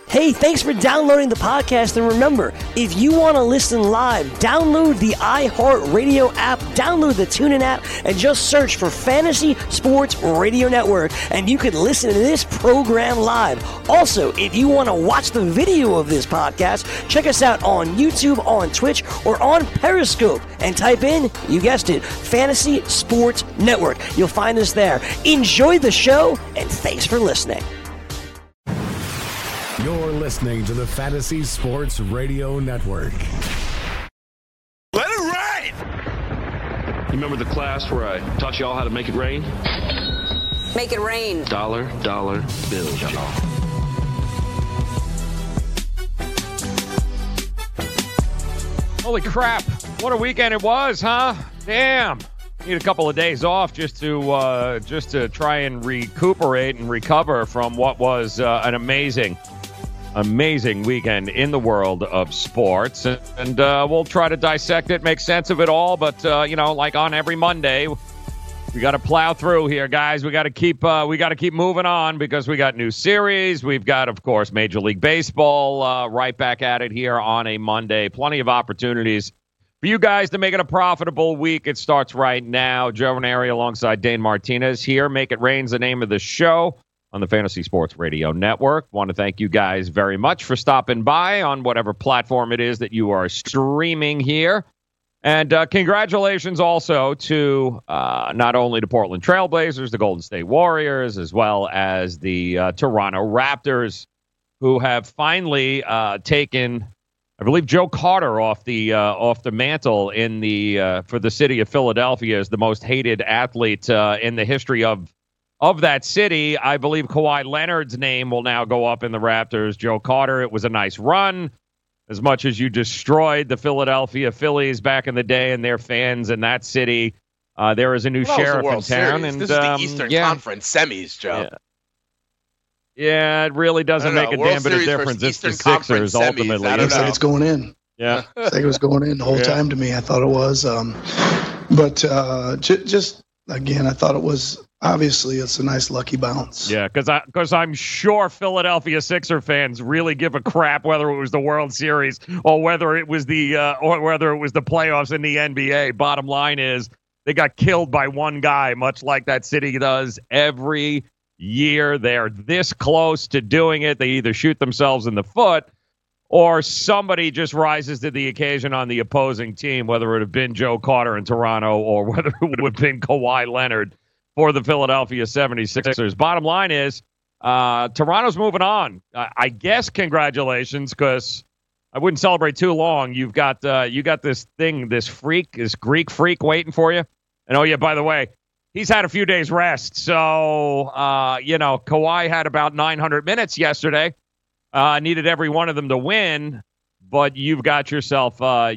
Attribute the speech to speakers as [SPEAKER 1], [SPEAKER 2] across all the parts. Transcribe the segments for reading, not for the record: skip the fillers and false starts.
[SPEAKER 1] Hey, thanks for downloading the podcast, and remember, if you want to listen live, download the iHeartRadio app, download the TuneIn app, and just search for Fantasy Sports Radio Network, and you can listen to this program live. Also, if you want to watch the video of this podcast, check us out on YouTube, on Twitch, or on Periscope, and type in, you guessed it, Fantasy Sports Network. You'll find us there. Enjoy the show, and thanks for listening.
[SPEAKER 2] You're listening to the Fantasy Sports Radio Network.
[SPEAKER 3] Let it rain!
[SPEAKER 4] You remember the class where I taught y'all how to make it rain?
[SPEAKER 5] Make it rain.
[SPEAKER 4] Dollar bills, y'all.
[SPEAKER 6] Holy crap. What a weekend it was, huh? Damn. Need a couple of days off just to try and recuperate and recover from what was an amazing weekend in the world of sports. And we'll try to dissect it, make sense of it all. But, like on every Monday, we got to plow through here, guys. We got to keep moving on because we got new series. We've got, of course, Major League Baseball right back at it here on a Monday. Plenty of opportunities for you guys to make it a profitable week. It starts right now. Joe Ranieri alongside Dane Martinez here. Make It Rain's the name of the show on the Fantasy Sports Radio Network. Want to thank you guys very much for stopping by on whatever platform it is that you are streaming here. And congratulations also to not only the Portland Trailblazers, the Golden State Warriors, as well as the Toronto Raptors, who have finally taken, I believe, Joe Carter off the mantle in for the city of Philadelphia as the most hated athlete in the history of that city. I believe Kawhi Leonard's name will now go up in the Raptors. Joe Carter, it was a nice run. As much as you destroyed the Philadelphia Phillies back in the day and their fans in that city, there is a new sheriff in town. And
[SPEAKER 3] this is the Eastern Conference semis, Joe.
[SPEAKER 6] Yeah, it really doesn't make a damn bit of difference. It's the Sixers, ultimately.
[SPEAKER 7] Looks like it's going in.
[SPEAKER 6] Yeah.
[SPEAKER 7] Looks like it was going in the whole time to me. I thought it was. But just, again, I thought it was, obviously, it's a nice lucky bounce.
[SPEAKER 6] Yeah, because I'm sure Philadelphia Sixer fans really give a crap whether it was the World Series or whether it was the playoffs in the NBA. Bottom line is they got killed by one guy, much like that city does every year. They're this close to doing it. They either shoot themselves in the foot or somebody just rises to the occasion on the opposing team, whether it would have been Joe Carter in Toronto or whether it would have been Kawhi Leonard for the Philadelphia 76ers. Bottom line is Toronto's moving on. I guess congratulations, because I wouldn't celebrate too long. You got this thing, this Greek freak waiting for you. And, oh, yeah, by the way, he's had a few days rest. So, Kawhi had about 900 minutes yesterday. Needed every one of them to win, but you've got yourself quite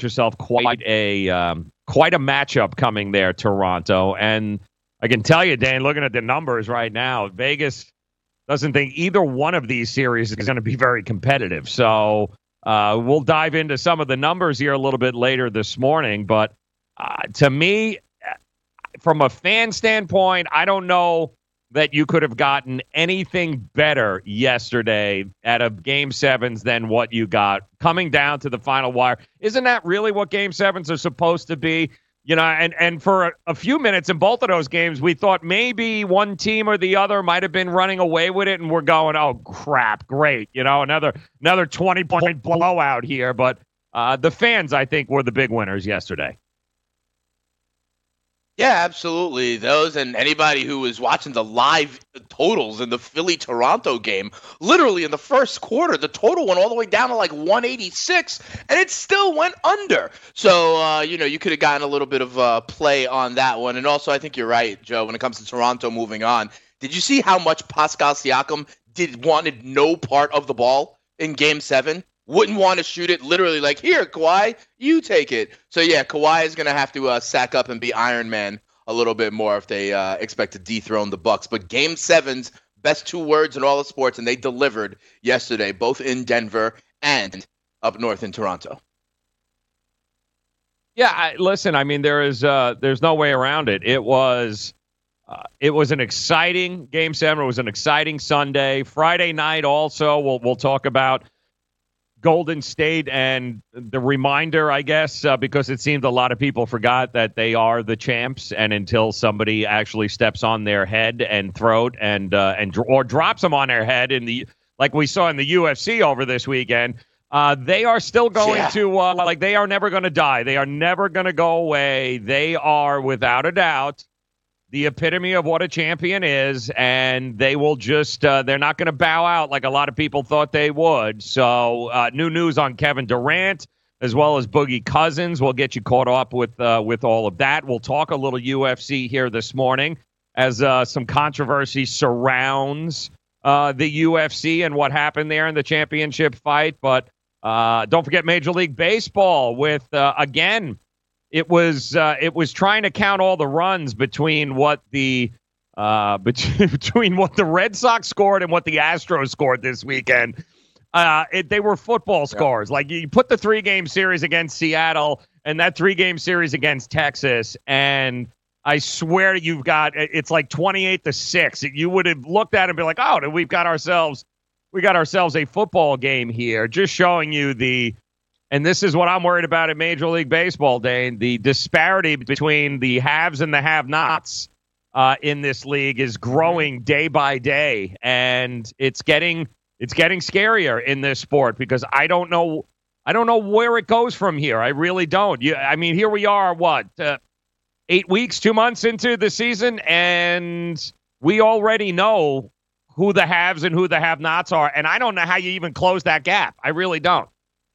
[SPEAKER 6] a matchup coming there, Toronto. And I can tell you, Dan, looking at the numbers right now, Vegas doesn't think either one of these series is going to be very competitive. So we'll dive into some of the numbers here a little bit later this morning. But to me, from a fan standpoint, I don't know that you could have gotten anything better yesterday out of Game 7s than what you got coming down to the final wire. Isn't that really what Game 7s are supposed to be? And for a few minutes in both of those games, we thought maybe one team or the other might have been running away with it, and we're going, oh, crap, great. Another 20-point blowout here. But the fans, I think, were the big winners yesterday.
[SPEAKER 3] Yeah, absolutely. Those and anybody who was watching the live totals in the Philly-Toronto game, literally in the first quarter, the total went all the way down to like 186, and it still went under. So, you could have gotten a little bit of play on that one. And also, I think you're right, Joe, when it comes to Toronto moving on. Did you see how much Pascal Siakam wanted no part of the ball in Game 7? Wouldn't want to shoot it, literally like, here, Kawhi, you take it. So, yeah, Kawhi is going to have to sack up and be Iron Man a little bit more if they expect to dethrone the Bucks. But Game 7's best two words in all of sports, and they delivered yesterday, both in Denver and up north in Toronto.
[SPEAKER 6] Yeah, listen, I mean, there's no way around it. It was It was an exciting Game 7. It was an exciting Sunday. Friday night also, we'll talk about Golden State and the reminder, I guess, because it seemed a lot of people forgot that they are the champs, and until somebody actually steps on their head and throat or drops them on their head like we saw in the UFC over this weekend, they are still going to they are never going to die. They are never going to go away. They are, without a doubt, the epitome of what a champion is, and they will just they're not going to bow out like a lot of people thought they would. So new news on Kevin Durant as well as Boogie Cousins. We'll get you caught up with all of that. We'll talk a little UFC here this morning as some controversy surrounds the UFC and what happened there in the championship fight. But don't forget Major League Baseball with, again, it was trying to count all the runs between what the Red Sox scored and what the Astros scored this weekend. They were football scores. Like, you put the 3-game series against Seattle and that 3-game series against Texas, and I swear you've got it's like 28-6. You would have looked at it and be like, oh, we got ourselves a football game here. Just showing you and this is what I'm worried about in Major League Baseball, Dane. The disparity between the haves and the have-nots in this league is growing day by day, and it's getting scarier in this sport because I don't know where it goes from here. I really don't. Here we are, 8 weeks, 2 months into the season, and we already know who the haves and who the have-nots are, and I don't know how you even close that gap. I really don't.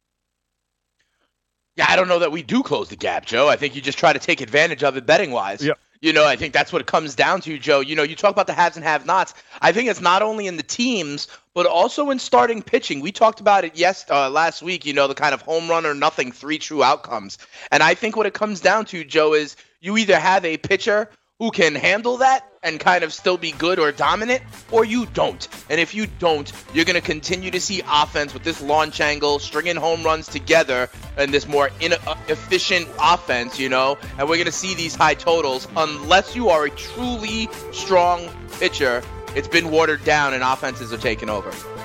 [SPEAKER 3] Yeah, I don't know that we do close the gap, Joe. I think you just try to take advantage of it betting-wise. Yep. I think that's what it comes down to, Joe. You talk about the haves and have-nots. I think it's not only in the teams, but also in starting pitching. We talked about it last week, the kind of home run or nothing, 3 true outcomes. And I think what it comes down to, Joe, is you either have a pitcher who can handle that and kind of still be good or dominant, or you don't. And if you don't, you're going to continue to see offense with this launch angle, stringing home runs together, and this more inefficient offense, and we're going to see these high totals unless you are a truly strong pitcher. It's been watered down and offenses are taking over.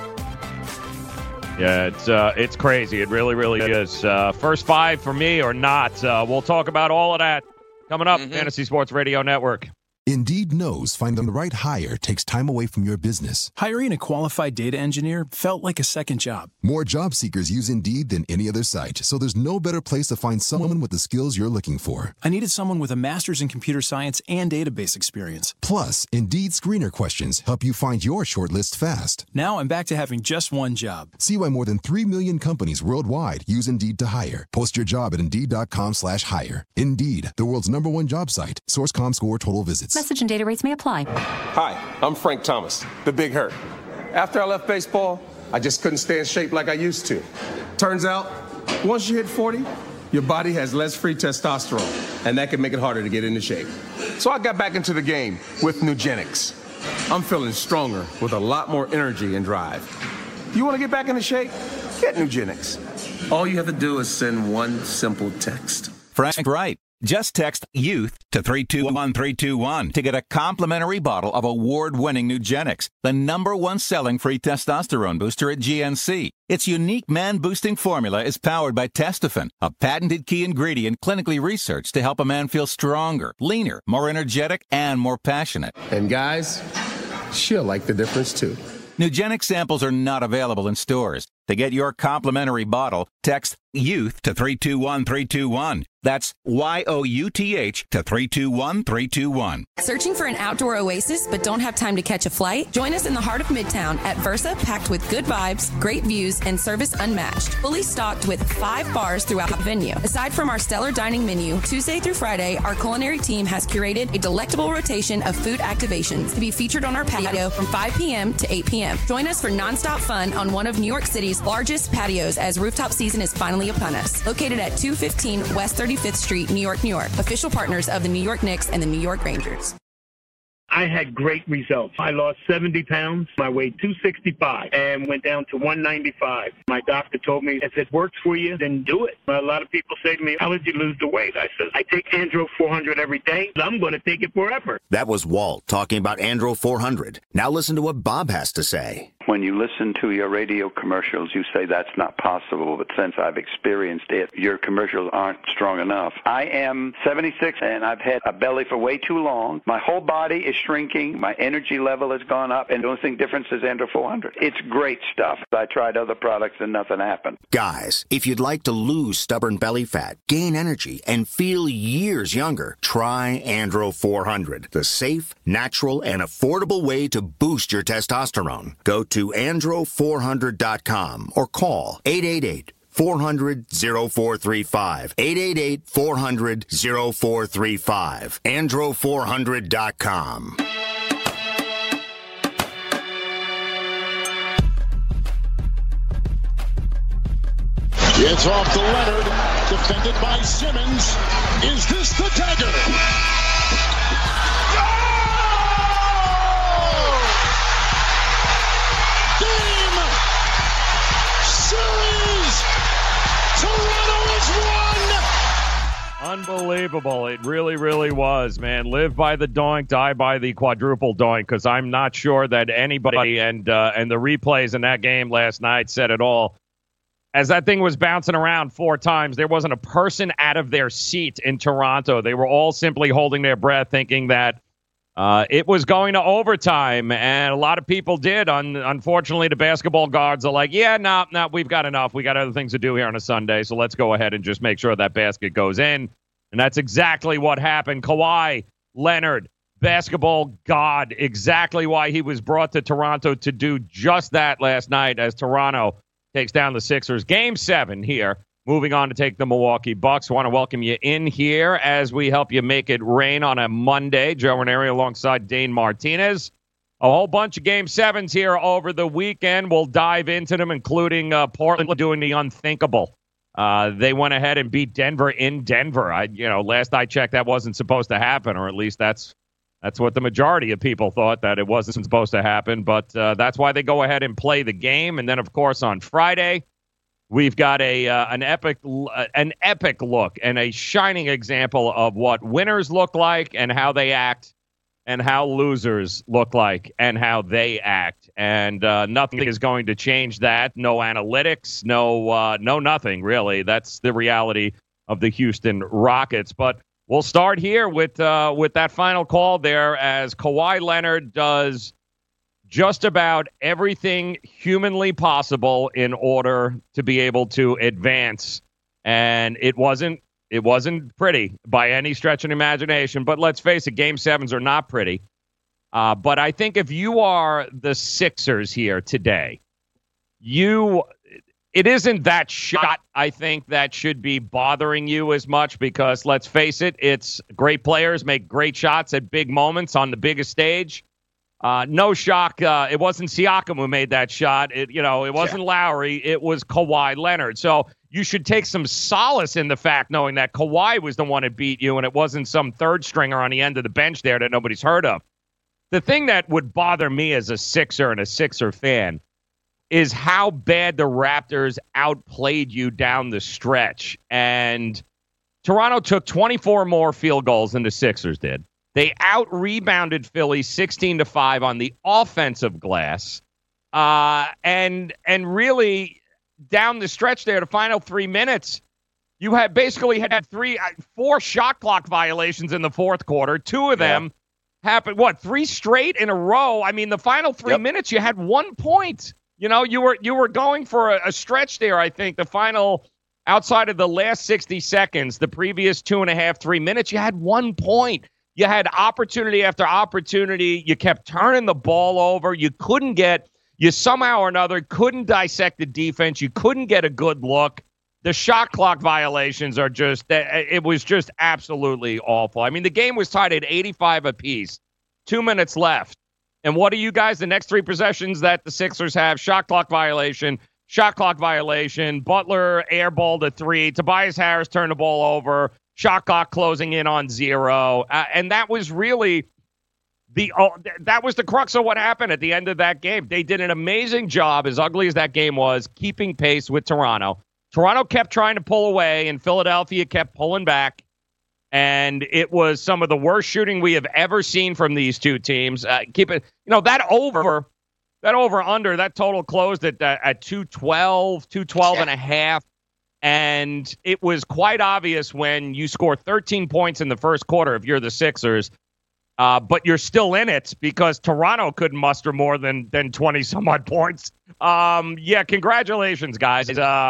[SPEAKER 6] Yeah, it's crazy. It really, really is. First 5 for me or not. We'll talk about all of that coming up. Fantasy Sports Radio Network.
[SPEAKER 8] Indeed knows finding the right hire takes time away from your business.
[SPEAKER 9] Hiring a qualified data engineer felt like a second job.
[SPEAKER 8] More job seekers use Indeed than any other site, so there's no better place to find someone with the skills you're looking for.
[SPEAKER 9] I needed someone with a master's in computer science and database experience.
[SPEAKER 8] Plus, Indeed screener questions help you find your shortlist fast.
[SPEAKER 9] Now I'm back to having just one job.
[SPEAKER 8] See why more than 3 million companies worldwide use Indeed to hire. Post your job at Indeed.com/hire. Indeed, the world's #1 job site. Source.com score total visits.
[SPEAKER 10] Message and data rates may apply.
[SPEAKER 11] Hi, I'm Frank Thomas, the Big Hurt. After I left baseball, I just couldn't stay in shape like I used to. Turns out, once you hit 40, your body has less free testosterone, and that can make it harder to get into shape. So I got back into the game with Nugenix. I'm feeling stronger with a lot more energy and drive. You want to get back into shape? Get Nugenix. All you have to do is send one simple text.
[SPEAKER 12] Frank, right. Just text YOUTH to 321321 to get a complimentary bottle of award-winning Nugenix, the #1 selling free testosterone booster at GNC. Its unique man-boosting formula is powered by Testofen, a patented key ingredient clinically researched to help a man feel stronger, leaner, more energetic, and more passionate.
[SPEAKER 11] And guys, she'll like the difference too.
[SPEAKER 12] Nugenix samples are not available in stores. To get your complimentary bottle, text YOUTH to 321321. That's YOUTH to 321321.
[SPEAKER 13] Searching for an outdoor oasis but don't have time to catch a flight? Join us in the heart of Midtown at Versa, packed with good vibes, great views, and service unmatched. Fully stocked with 5 bars throughout the venue. Aside from our stellar dining menu, Tuesday through Friday, our culinary team has curated a delectable rotation of food activations to be featured on our patio from 5 p.m. to 8 p.m. Join us for nonstop fun on one of New York City's largest patios as rooftop season is finally upon us. Located at 215 West 35th Street, New York, New York. Official partners of the New York Knicks and the New York Rangers.
[SPEAKER 10] I had great results. I lost 70 pounds. I weighed 265 and went down to 195. My doctor told me, if it works for you, then do it. A lot of people say to me, how did you lose the weight? I said, I take Andro 400 every day. I'm going to take it forever.
[SPEAKER 14] That was Walt talking about Andro 400. Now listen to what Bob has to say.
[SPEAKER 15] When you listen to your radio commercials, you say that's not possible, but since I've experienced it, your commercials aren't strong enough. I am 76, and I've had a belly for way too long. My whole body is shrinking. My energy level has gone up, and the only thing different is Andro 400. It's great stuff. I tried other products, and nothing happened.
[SPEAKER 14] Guys, if you'd like to lose stubborn belly fat, gain energy, and feel years younger, try Andro 400, the safe, natural, and affordable way to boost your testosterone. Go to andro400.com or call 888-400-0435. 888-400-0435. andro400.com.
[SPEAKER 16] It's off to Leonard, defended by Simmons. Is this the dagger? Game, series, Toronto has won.
[SPEAKER 6] Unbelievable. It really, really was, man. Live by the doink, die by the quadruple doink, because I'm not sure that anybody, and the replays in that game last night said it all. As that thing was bouncing around 4 times, there wasn't a person out of their seat in Toronto. They were all simply holding their breath, thinking that it was going to overtime, and a lot of people did. Unfortunately, the basketball guards are like, yeah, no, we've got enough. We got other things to do here on a Sunday, so let's go ahead and just make sure that basket goes in. And that's exactly what happened. Kawhi Leonard, basketball god, exactly why he was brought to Toronto to do just that last night as Toronto takes down the Sixers. Game 7 here. Moving on to take the Milwaukee Bucks. Want to welcome you in here as we help you make it rain on a Monday. Joe Ranieri alongside Dane Martinez. A whole bunch of Game 7s here over the weekend. We'll dive into them, including Portland doing the unthinkable. They went ahead and beat Denver in Denver. Last I checked, that wasn't supposed to happen, or at least that's what the majority of people thought, that it wasn't supposed to happen. But that's why they go ahead and play the game. And then, of course, on Friday, we've got an epic look and a shining example of what winners look like and how they act, and how losers look like and how they act. And nothing is going to change that. No analytics, no nothing, really. That's the reality of the Houston Rockets. But we'll start here with that final call there, as Kawhi Leonard does just about everything humanly possible in order to be able to advance. And it wasn't pretty by any stretch of imagination. But let's face it, Game 7s are not pretty. But I think if you are the Sixers here today, it isn't that shot, I think, that should be bothering you as much, because let's face it, it's great players make great shots at big moments on the biggest stage. No shock. It wasn't Siakam who made that shot. It wasn't Lowry. It was Kawhi Leonard. So you should take some solace in the fact knowing that Kawhi was the one that beat you, and it wasn't some third stringer on the end of the bench there that nobody's heard of. The thing that would bother me as a Sixer and a Sixer fan is how bad the Raptors outplayed you down the stretch. And Toronto took 24 more field goals than the Sixers did. They out-rebounded Philly 16-5 on the offensive glass. And really, down the stretch there, the final 3 minutes, you had basically had 4 shot clock violations in the fourth quarter. 2 of them happened, 3 straight in a row? I mean, the final 3 minutes, you had 1 point. You were going for a stretch there, I think. The final, outside of the last 60 seconds, the previous 2.5, 3 minutes, you had 1 point. You had opportunity after opportunity. You kept turning the ball over. You somehow or another couldn't dissect the defense. You couldn't get a good look. The shot clock violations are it was just absolutely awful. I mean, the game was tied at 85 apiece, 2 minutes left. And what are you guys, the next 3 possessions that the Sixers have? Shot clock violation. Butler airballed a 3. Tobias Harris turned the ball over. Shot clock closing in on 0. And that was really That was the crux of what happened at the end of that game. They did an amazing job, as ugly as that game was, keeping pace with Toronto. Toronto kept trying to pull away, and Philadelphia kept pulling back. And it was some of the worst shooting we have ever seen from these two teams. That over-under, that total closed at 212 and a half. And it was quite obvious when you score 13 points in the first quarter if you're the Sixers, but you're still in it because Toronto couldn't muster more than 20-some-odd points. Congratulations, guys.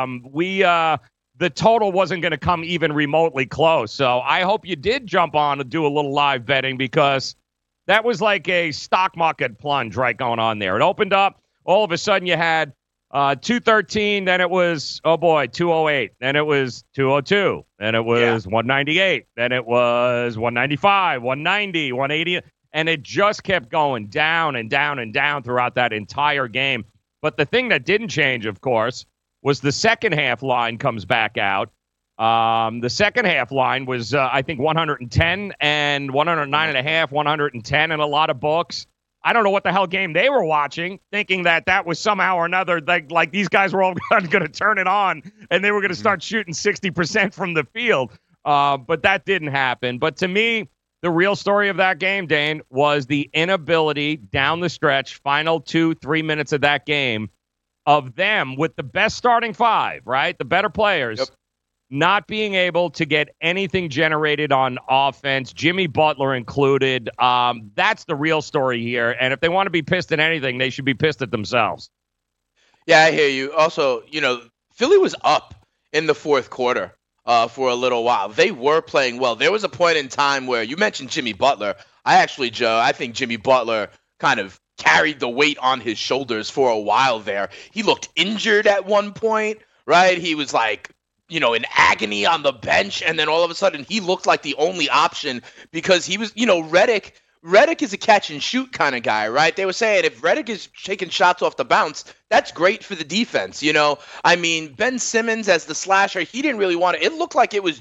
[SPEAKER 6] The total wasn't going to come even remotely close. So I hope you did jump on and do a little live betting because that was like a stock market plunge right going on there. It opened up. All of a sudden you had 213. Then it was, 208. Then it was 202. Then it was 198. Then it was 195, 190, 180. And it just kept going down and down and down throughout that entire game. But the thing that didn't change, of course, was the second half line comes back out. The second half line was, I think, 110 and 109.5, 110 in a lot of books. I don't know what the hell game they were watching, thinking that was somehow or another, like these guys were all going to turn it on and they were going to start shooting 60% from the field. But that didn't happen. But to me, the real story of that game, Dane, was the inability down the stretch, final 2-3 minutes of that game, of them with the best starting five, right? The better players, not being able to get anything generated on offense, Jimmy Butler included. That's the real story here. And if they want to be pissed at anything, they should be pissed at themselves.
[SPEAKER 3] Yeah, I hear you. Also, Philly was up in the fourth quarter for a little while. They were playing well. There was a point in time where you mentioned Jimmy Butler. I think Jimmy Butler kind of carried the weight on his shoulders for a while there. He looked injured at one point, right? He was like, in agony on the bench, and then all of a sudden he looked like the only option because he was, Redick is a catch and shoot kind of guy, right? They were saying if Redick is taking shots off the bounce, that's great for the defense, Ben Simmons as the slasher, he didn't really want it. It looked like it was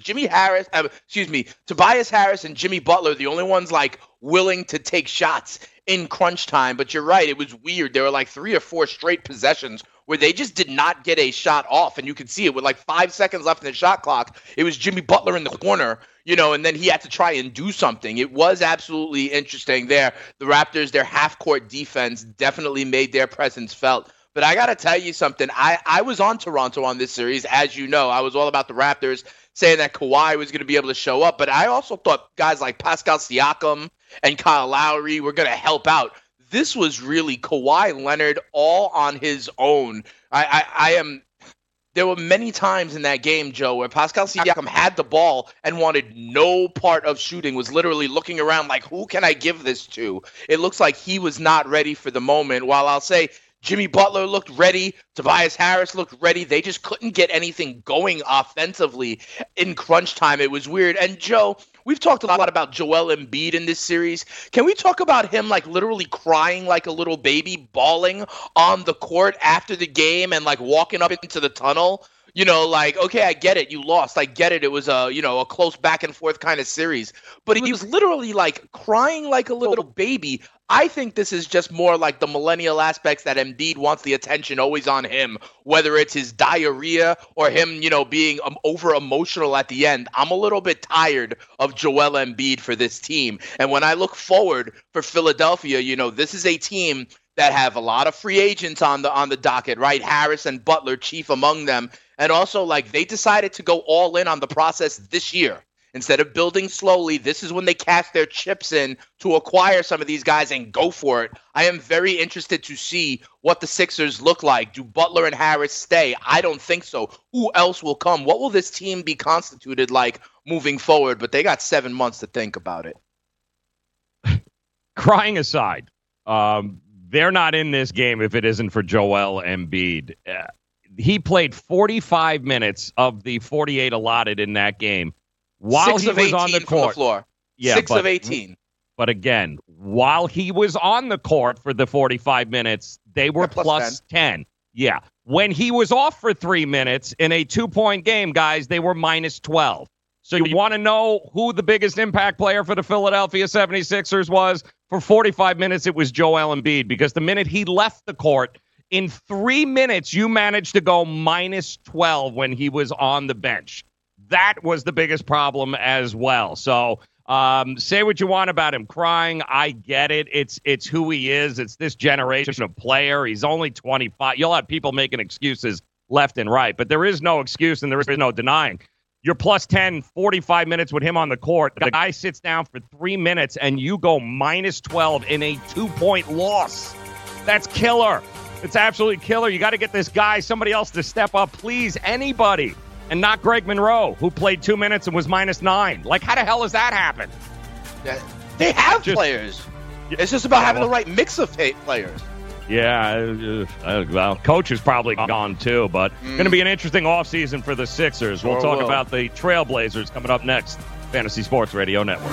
[SPEAKER 3] Tobias Harris and Jimmy Butler, the only ones like willing to take shots in crunch time. But you're right, it was weird. There were like 3 or 4 straight possessions where they just did not get a shot off, and you could see it with like 5 seconds left in the shot clock. It was Jimmy Butler in the corner, and then he had to try and do something. It was absolutely interesting there. The Raptors, their half-court defense definitely made their presence felt. But I got to tell you something. I was on Toronto on this series. As you know, I was all about the Raptors, saying that Kawhi was going to be able to show up. But I also thought guys like Pascal Siakam and Kyle Lowry were going to help out. This was really Kawhi Leonard all on his own. There were many times in that game, Joe, where Pascal Siakam had the ball and wanted no part of shooting, was literally looking around like, who can I give this to? It looks like he was not ready for the moment. While I'll say Jimmy Butler looked ready, Tobias Harris looked ready, they just couldn't get anything going offensively in crunch time. It was weird. And Joe, we've talked a lot about Joel Embiid in this series. Can we talk about him like literally crying like a little baby, bawling on the court after the game and like walking up into the tunnel? Okay, I get it. You lost. I get it. It was a close back and forth kind of series. But he was literally like crying like a little baby. I think this is just more like the millennial aspects that Embiid wants the attention always on him, whether it's his diarrhea or him, being over emotional at the end. I'm a little bit tired of Joel Embiid for this team. And when I look forward for Philadelphia, this is a team that have a lot of free agents on the docket, right? Harris and Butler, chief among them. And also, like, they decided to go all in on the process this year. Instead of building slowly, this is when they cast their chips in to acquire some of these guys and go for it. I am very interested to see what the Sixers look like. Do Butler and Harris stay? I don't think so. Who else will come? What will this team be constituted like moving forward? But they got 7 months to think about it.
[SPEAKER 6] Crying aside, they're not in this game if it isn't for Joel Embiid. He played 45 minutes of the 48 allotted in that game while he was on the court.
[SPEAKER 3] From the floor. Yeah, 6 of 18.
[SPEAKER 6] But again, while he was on the court for the 45 minutes, they were plus 10. Yeah. When he was off for 3 minutes in a 2-point game, guys, they were minus 12. So you want to know who the biggest impact player for the Philadelphia 76ers was? For 45 minutes, it was Joel Embiid, because the minute he left the court, in 3 minutes, you managed to go minus 12 when he was on the bench. That was the biggest problem as well. So say what you want about him crying. I get it. It's who he is. It's this generation of player. He's only 25. You'll have people making excuses left and right, but there is no excuse and there is no denying. You're plus 10, 45 minutes with him on the court. The guy sits down for 3 minutes and you go minus 12 in a 2-point loss. That's killer. It's absolutely killer. You got to get this guy, somebody else to step up, please, anybody. And not Greg Monroe, who played 2 minutes and was minus 9. Like, how the hell does that happen?
[SPEAKER 3] They have players. It's just about having the right mix of players.
[SPEAKER 6] Yeah, well, coach is probably gone too, but going to be an interesting offseason for the Sixers. We'll talk about the Trailblazers coming up next. Fantasy Sports Radio Network.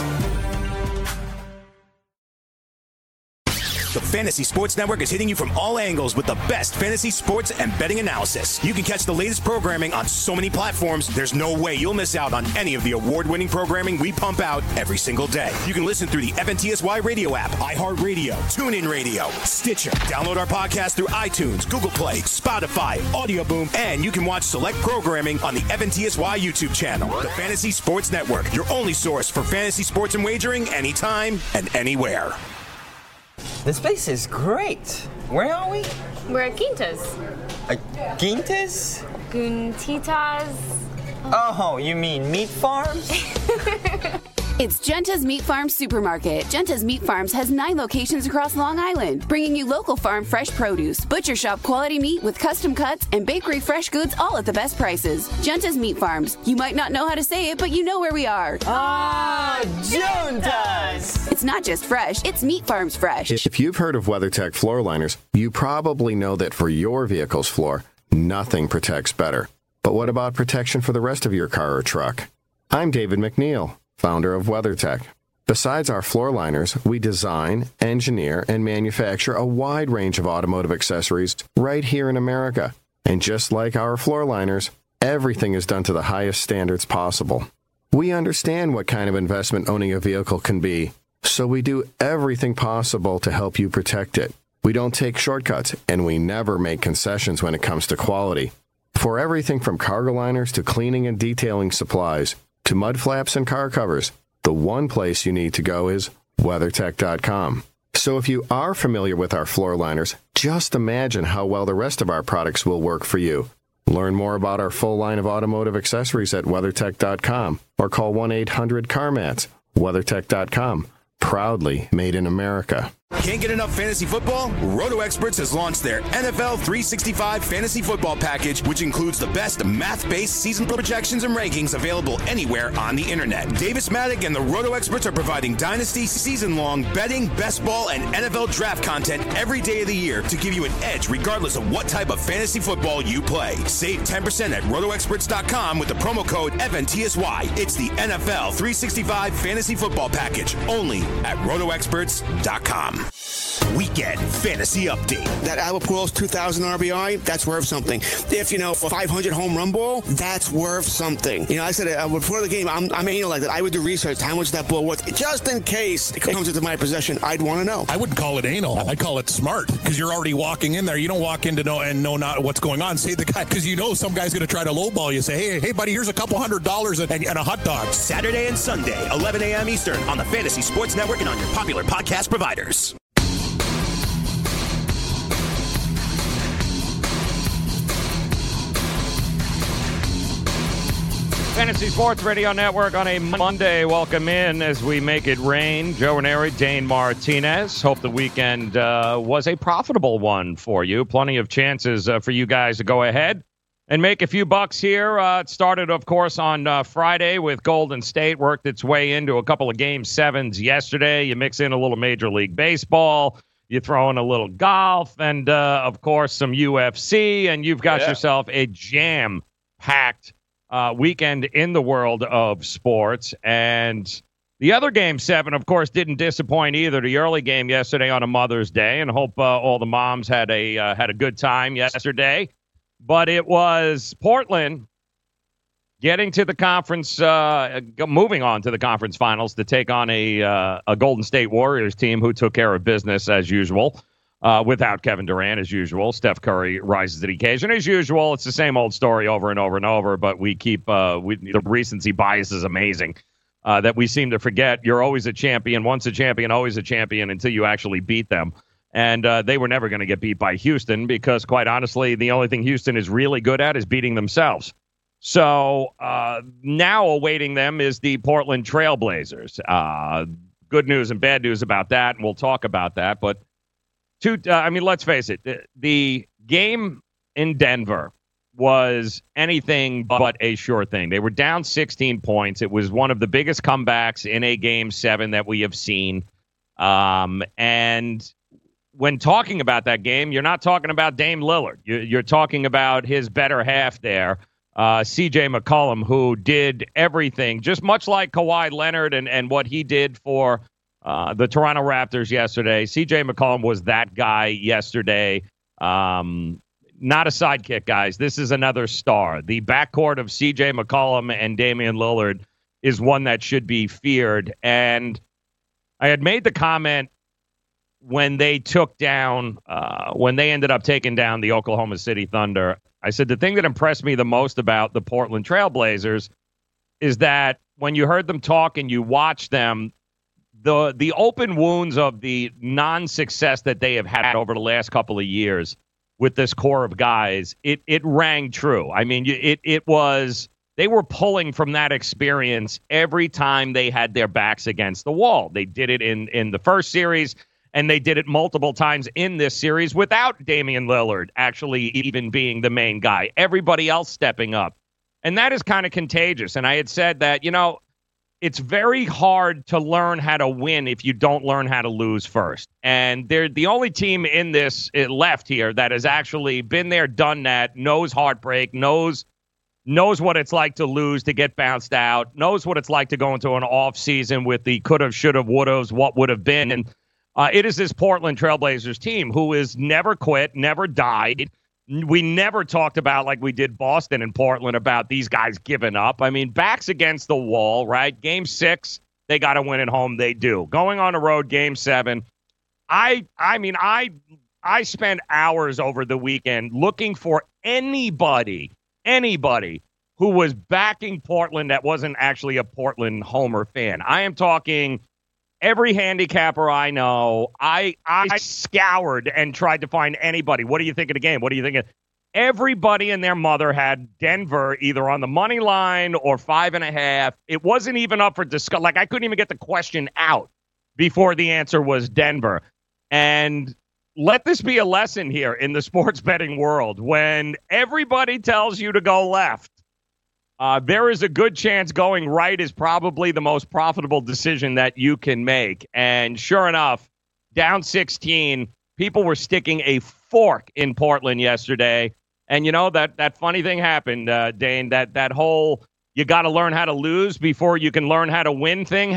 [SPEAKER 17] The Fantasy Sports Network is hitting you from all angles with the best fantasy sports and betting analysis. You can catch the latest programming on so many platforms, there's no way you'll miss out on any of the award-winning programming we pump out every single day. You can listen through the FNTSY radio app, iHeartRadio, TuneIn Radio, Stitcher. Download our podcast through iTunes, Google Play, Spotify, Audio Boom, and you can watch select programming on the FNTSY YouTube channel. The Fantasy Sports Network, your only source for fantasy sports and wagering anytime and anywhere.
[SPEAKER 18] This place is great. Where are we?
[SPEAKER 19] We're at Quintas.
[SPEAKER 18] Quintas?
[SPEAKER 19] Guntitas.
[SPEAKER 18] Oh, you mean meat farms?
[SPEAKER 20] It's Genta's Meat Farms Supermarket. Genta's Meat Farms has 9 locations across Long Island, bringing you local farm fresh produce, butcher shop quality meat with custom cuts, and bakery fresh goods, all at the best prices. Genta's Meat Farms. You might not know how to say it, but you know where we are.
[SPEAKER 18] Genta's!
[SPEAKER 20] It's not just fresh, it's Meat Farms fresh.
[SPEAKER 21] If you've heard of WeatherTech floor liners, you probably know that for your vehicle's floor, nothing protects better. But what about protection for the rest of your car or truck? I'm David McNeil, founder of WeatherTech. Besides our floor liners, we design, engineer, and manufacture a wide range of automotive accessories right here in America. And just like our floor liners, everything is done to the highest standards possible. We understand what kind of investment owning a vehicle can be, so we do everything possible to help you protect it. We don't take shortcuts, and we never make concessions when it comes to quality. For everything from cargo liners to cleaning and detailing supplies, to mud flaps and car covers, the one place you need to go is WeatherTech.com. So if you are familiar with our floor liners, just imagine how well the rest of our products will work for you. Learn more about our full line of automotive accessories at WeatherTech.com or call 1-800-CarMats. WeatherTech.com. Proudly made in America.
[SPEAKER 17] Can't get enough fantasy football? Roto Experts has launched their NFL 365 fantasy football package, which includes the best math-based season projections and rankings available anywhere on the internet. Davis Maddock and the Roto Experts are providing dynasty, season-long betting, best ball, and NFL draft content every day of the year to give you an edge regardless of what type of fantasy football you play. Save 10% at RotoExperts.com with the promo code FNTSY. It's the NFL 365 fantasy football package only at RotoExperts.com. Weekend Fantasy Update.
[SPEAKER 22] That Albert Pujols 2,000 RBI, that's worth something. If, a 500 home run ball, that's worth something. I said before the game, I'm anal like that. I would do research, how much that ball worth. Just in case it comes into my possession, I'd want to know.
[SPEAKER 23] I wouldn't call it anal. I'd call it smart, because you're already walking in there. You don't walk in to know not what's going on. Say the guy, because some guy's going to try to lowball you. Say, hey, buddy, here's a couple $100 and a hot dog.
[SPEAKER 17] Saturday and Sunday, 11 a.m. Eastern on the Fantasy Sports Network and on your popular podcast providers.
[SPEAKER 6] Fantasy Sports Radio Network on a Monday. Welcome in as we make it rain. Joe Ranieri, Dane Martinez. Hope the weekend was a profitable one for you. Plenty of chances for you guys to go ahead and make a few bucks here. It started, of course, on Friday with Golden State. Worked its way into a couple of Game 7s yesterday. You mix in a little Major League Baseball. You throw in a little golf and, of course, some UFC. And you've got yourself a jam-packed weekend in the world of sports. And the other Game 7, of course, didn't disappoint either. The early game yesterday on a Mother's Day, and hope all the moms had a good time yesterday. But it was Portland getting to the conference, moving on to the conference finals to take on a Golden State Warriors team who took care of business as usual. Without Kevin Durant, as usual. Steph Curry rises to the occasion. As usual, it's the same old story over and over and over, but we keep the recency bias is amazing that we seem to forget. You're always a champion, once a champion, always a champion until you actually beat them. And they were never going to get beat by Houston because, quite honestly, the only thing Houston is really good at is beating themselves. So now awaiting them is the Portland Trailblazers. Good news and bad news about that, and we'll talk about that, but let's face it. The game in Denver was anything but a sure thing. They were down 16 points. It was one of the biggest comebacks in a Game 7 that we have seen. And when talking about that game, you're not talking about Dame Lillard. You're talking about his better half there, C.J. McCollum, who did everything, just much like Kawhi Leonard and what he did for the Toronto Raptors yesterday. C.J. McCollum was that guy yesterday. Not a sidekick, guys. This is another star. The backcourt of C.J. McCollum and Damian Lillard is one that should be feared. And I had made the comment when they ended up taking down the Oklahoma City Thunder. I said the thing that impressed me the most about the Portland Trailblazers is that when you heard them talk and you watched them, the open wounds of the non-success that they have had over the last couple of years with this core of guys, it rang true. I mean, they were pulling from that experience every time they had their backs against the wall. They did it in the first series, and they did it multiple times in this series without Damian Lillard actually even being the main guy. Everybody else stepping up. And that is kind of contagious. And I had said that, it's very hard to learn how to win if you don't learn how to lose first. And they're the only team in this left here that has actually been there, done that, knows heartbreak, knows what it's like to lose, to get bounced out, knows what it's like to go into an off season with the coulda, shoulda, wouldas, what would have been. And it is this Portland Trailblazers team who has never quit, never died. We never talked about, like we did Boston and Portland, about these guys giving up. I mean, backs against the wall, right? Game 6, they got to win at home. They do. Going on the road, Game 7. I spent hours over the weekend looking for anybody who was backing Portland that wasn't actually a Portland Homer fan. I am talking every handicapper I know. I scoured and tried to find anybody. What do you think of the game? What do you think of? Everybody and their mother had Denver either on the money line or 5.5. It wasn't even up for discussion. Like, I couldn't even get the question out before the answer was Denver. And let this be a lesson here in the sports betting world. When everybody tells you to go left, there is a good chance going right is probably the most profitable decision that you can make. And sure enough, down 16, people were sticking a fork in Portland yesterday. And that funny thing happened, Dane, that whole you got to learn how to lose before you can learn how to win thing.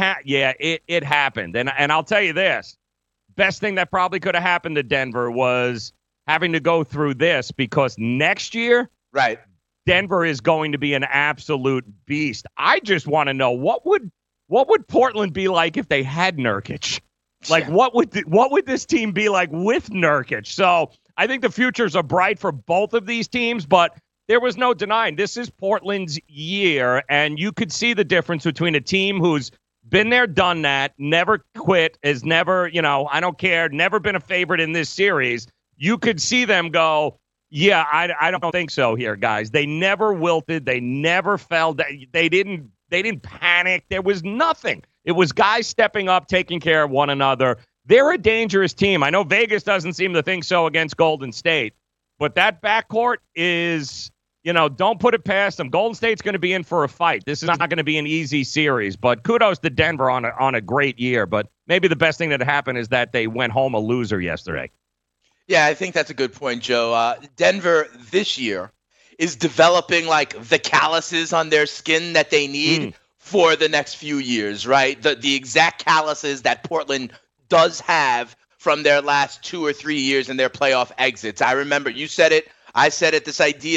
[SPEAKER 6] It happened. And I'll tell you this, best thing that probably could have happened to Denver was having to go through this, because next year,
[SPEAKER 3] right,
[SPEAKER 6] Denver is going to be an absolute beast. I just want to know what would Portland be like if they had Nurkic? Like, what would this team be like with Nurkic? So I think the futures are bright for both of these teams, but there was no denying this is Portland's year, and you could see the difference between a team who's been there, done that, never quit, has never, I don't care, never been a favorite in this series. You could see them go, yeah, I don't think so here, guys. They never wilted. They never fell. They didn't panic. There was nothing. It was guys stepping up, taking care of one another. They're a dangerous team. I know Vegas doesn't seem to think so against Golden State, but that backcourt is, don't put it past them. Golden State's going to be in for a fight. This is not going to be an easy series, but kudos to Denver on a great year. But maybe the best thing that happened is that they went home a loser yesterday.
[SPEAKER 3] Yeah, I think that's a good point, Joe. Denver this year is developing like the calluses on their skin that they need for the next few years, right? The exact calluses that Portland does have from their last 2 or 3 years in their playoff exits. I remember you said it. I said it, this idea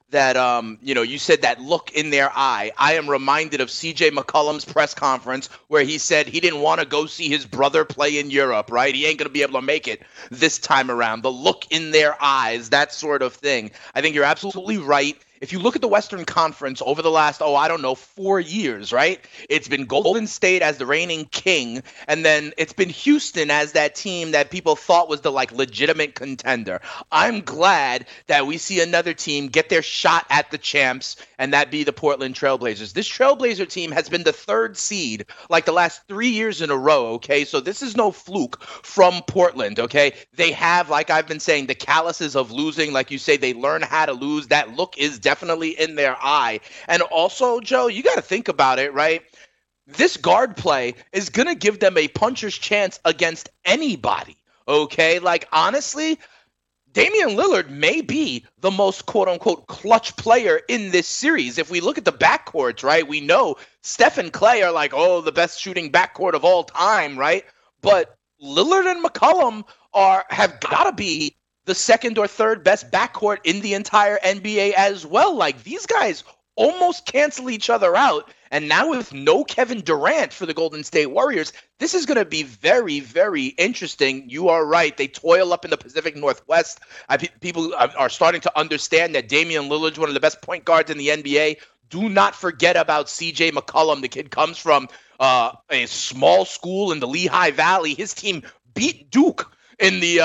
[SPEAKER 3] that, you said that look in their eye. I am reminded of C.J. McCollum's press conference where he said he didn't want to go see his brother play in Europe, right? He ain't going to be able to make it this time around. The look in their eyes, that sort of thing. I think you're absolutely right. If you look at the Western Conference over the last, 4 years, right? It's been Golden State as the reigning king, and then it's been Houston as that team that people thought was the legitimate contender. I'm glad that we see another team get their shot at the champs, and that be the Portland Trailblazers. This Trailblazer team has been the 3rd seed the last 3 years in a row, okay? So this is no fluke from Portland, okay? They have, like I've been saying, the calluses of losing. Like you say, they learn how to lose. That look is definitely in their eye. And also, Joe, you got to think about it, right? This guard play is going to give them a puncher's chance against anybody, okay? Honestly, Damian Lillard may be the most quote-unquote clutch player in this series. If we look at the backcourts, right, we know Steph and Clay are the best shooting backcourt of all time, right? But Lillard and McCollum have got to be the 2nd or 3rd best backcourt in the entire NBA as well. These guys almost cancel each other out. And now with no Kevin Durant for the Golden State Warriors, this is going to be very, very interesting. You are right. They toil up in the Pacific Northwest. People are starting to understand that Damian Lillard's one of the best point guards in the NBA. Do not forget about C.J. McCollum. The kid comes from a small school in the Lehigh Valley. His team beat Duke in the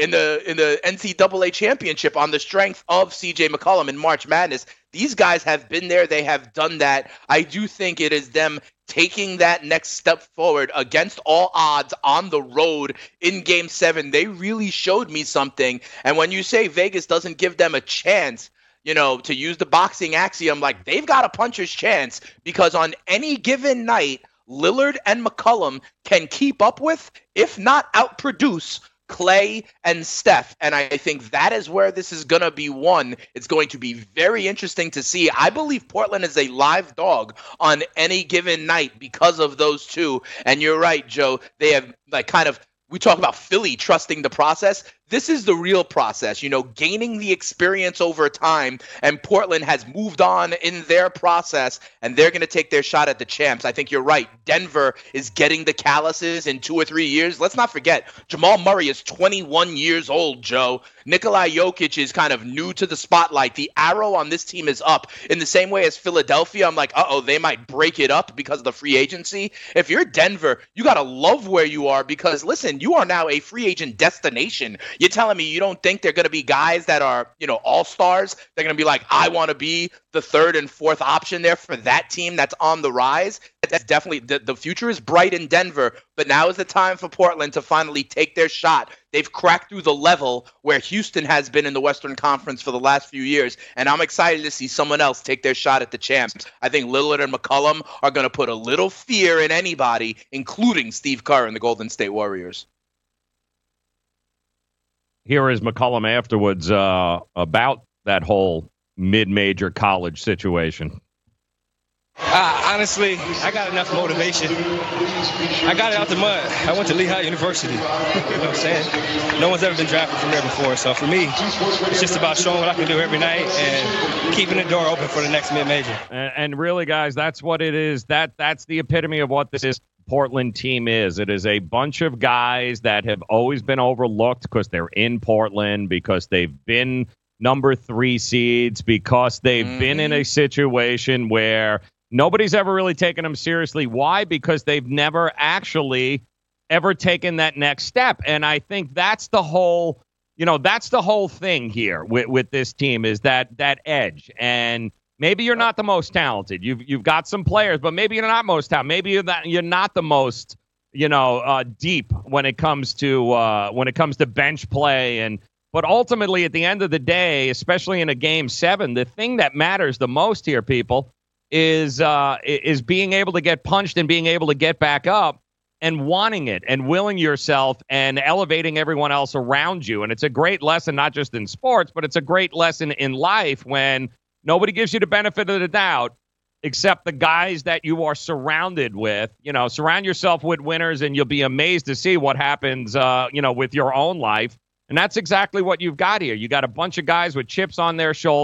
[SPEAKER 3] NCAA championship on the strength of C.J. McCollum in March Madness. These guys have been there. They have done that. I do think it is them taking that next step forward against all odds on the road in Game 7. They really showed me something. And when you say Vegas doesn't give them a chance, to use the boxing axiom, they've got a puncher's chance, because on any given night, Lillard and McCollum can keep up with, if not outproduce, Clay and Steph. And I think that is where this is going to be won. It's going to be very interesting to see. I believe Portland is a live dog on any given night because of those two. And you're right, Joe. They have we talk about Philly trusting the process. This is the real process, gaining the experience over time. And Portland has moved on in their process, and they're going to take their shot at the champs. I think you're right. Denver is getting the calluses in 2 or 3 years. Let's not forget, Jamal Murray is 21 years old, Joe. Nikolai Jokic is kind of new to the spotlight. The arrow on this team is up. In the same way as Philadelphia, I'm they might break it up because of the free agency. If you're Denver, you got to love where you are, because, listen, you are now a free agent destination. You're telling me you don't think they're going to be guys that are, all-stars? They're going to be I want to be the 3rd and 4th option there for that team that's on the rise? That's definitely the future is bright in Denver, but now is the time for Portland to finally take their shot. They've cracked through the level where Houston has been in the Western Conference for the last few years, and I'm excited to see someone else take their shot at the champs. I think Lillard and McCollum are going to put a little fear in anybody, including Steve Kerr and the Golden State Warriors.
[SPEAKER 6] Here is McCollum afterwards about that whole mid-major college situation.
[SPEAKER 1] Honestly, I got enough motivation. I got it out the mud. I went to Lehigh University. You know what I'm saying? No one's ever been drafted from there before. So for me, it's just about showing what I can do every night and keeping the door open for the next mid-major.
[SPEAKER 6] And really, guys, that's what it is. That's the epitome of what this Portland team is. It is a bunch of guys that have always been overlooked because they're in Portland, because they've been number 3 seeds, because they've been in a situation where nobody's ever really taken them seriously. Why? Because they've never actually ever taken that next step. And I think that's the whole, that's the whole thing here with this team, is that edge. And maybe you're not the most talented. You've got some players, but maybe you're not most talented. Maybe you're not the most, deep when it comes to bench play. But ultimately, at the end of the day, especially in a Game 7, the thing that matters the most here, people, is being able to get punched and being able to get back up and wanting it and willing yourself and elevating everyone else around you. And it's a great lesson, not just in sports, but it's a great lesson in life when nobody gives you the benefit of the doubt except the guys that you are surrounded with. Surround yourself with winners and you'll be amazed to see what happens, with your own life. And that's exactly what you've got here. You got a bunch of guys with chips on their shoulder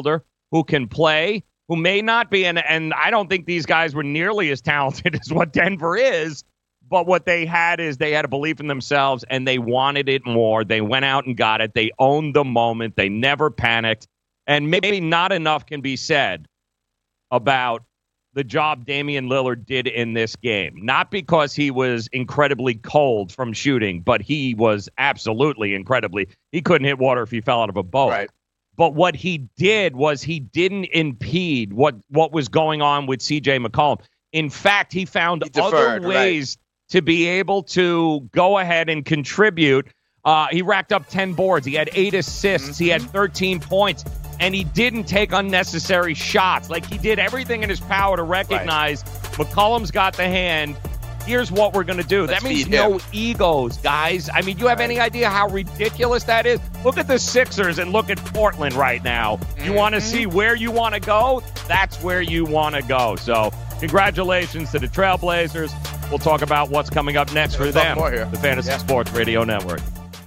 [SPEAKER 6] who can play, who may not be, and I don't think these guys were nearly as talented as what Denver is, but what they had is they had a belief in themselves, and they wanted it more. They went out and got it. They owned the moment. They never panicked. And maybe not enough can be said about the job Damian Lillard did in this game. Not because he was incredibly cold from shooting, but he was absolutely incredibly. He couldn't hit water if he fell out of a boat.
[SPEAKER 3] Right.
[SPEAKER 6] But what he did was he didn't impede what was going on with C.J. McCollum. In fact, he found other ways to be able to go ahead and contribute. He racked up 10 boards. He had 8 assists. He had 13 points. And he didn't take unnecessary shots. Like, he did everything in his power to recognize McCollum's got the hand. Here's what we're going to do. That means no egos, guys. I mean, you have any idea how ridiculous that is? Look at the Sixers and look at Portland right now. You want to see where you want to go? That's where you want to go. So congratulations to the Trailblazers. We'll talk about what's coming up next for them, the Fantasy Sports Radio Network.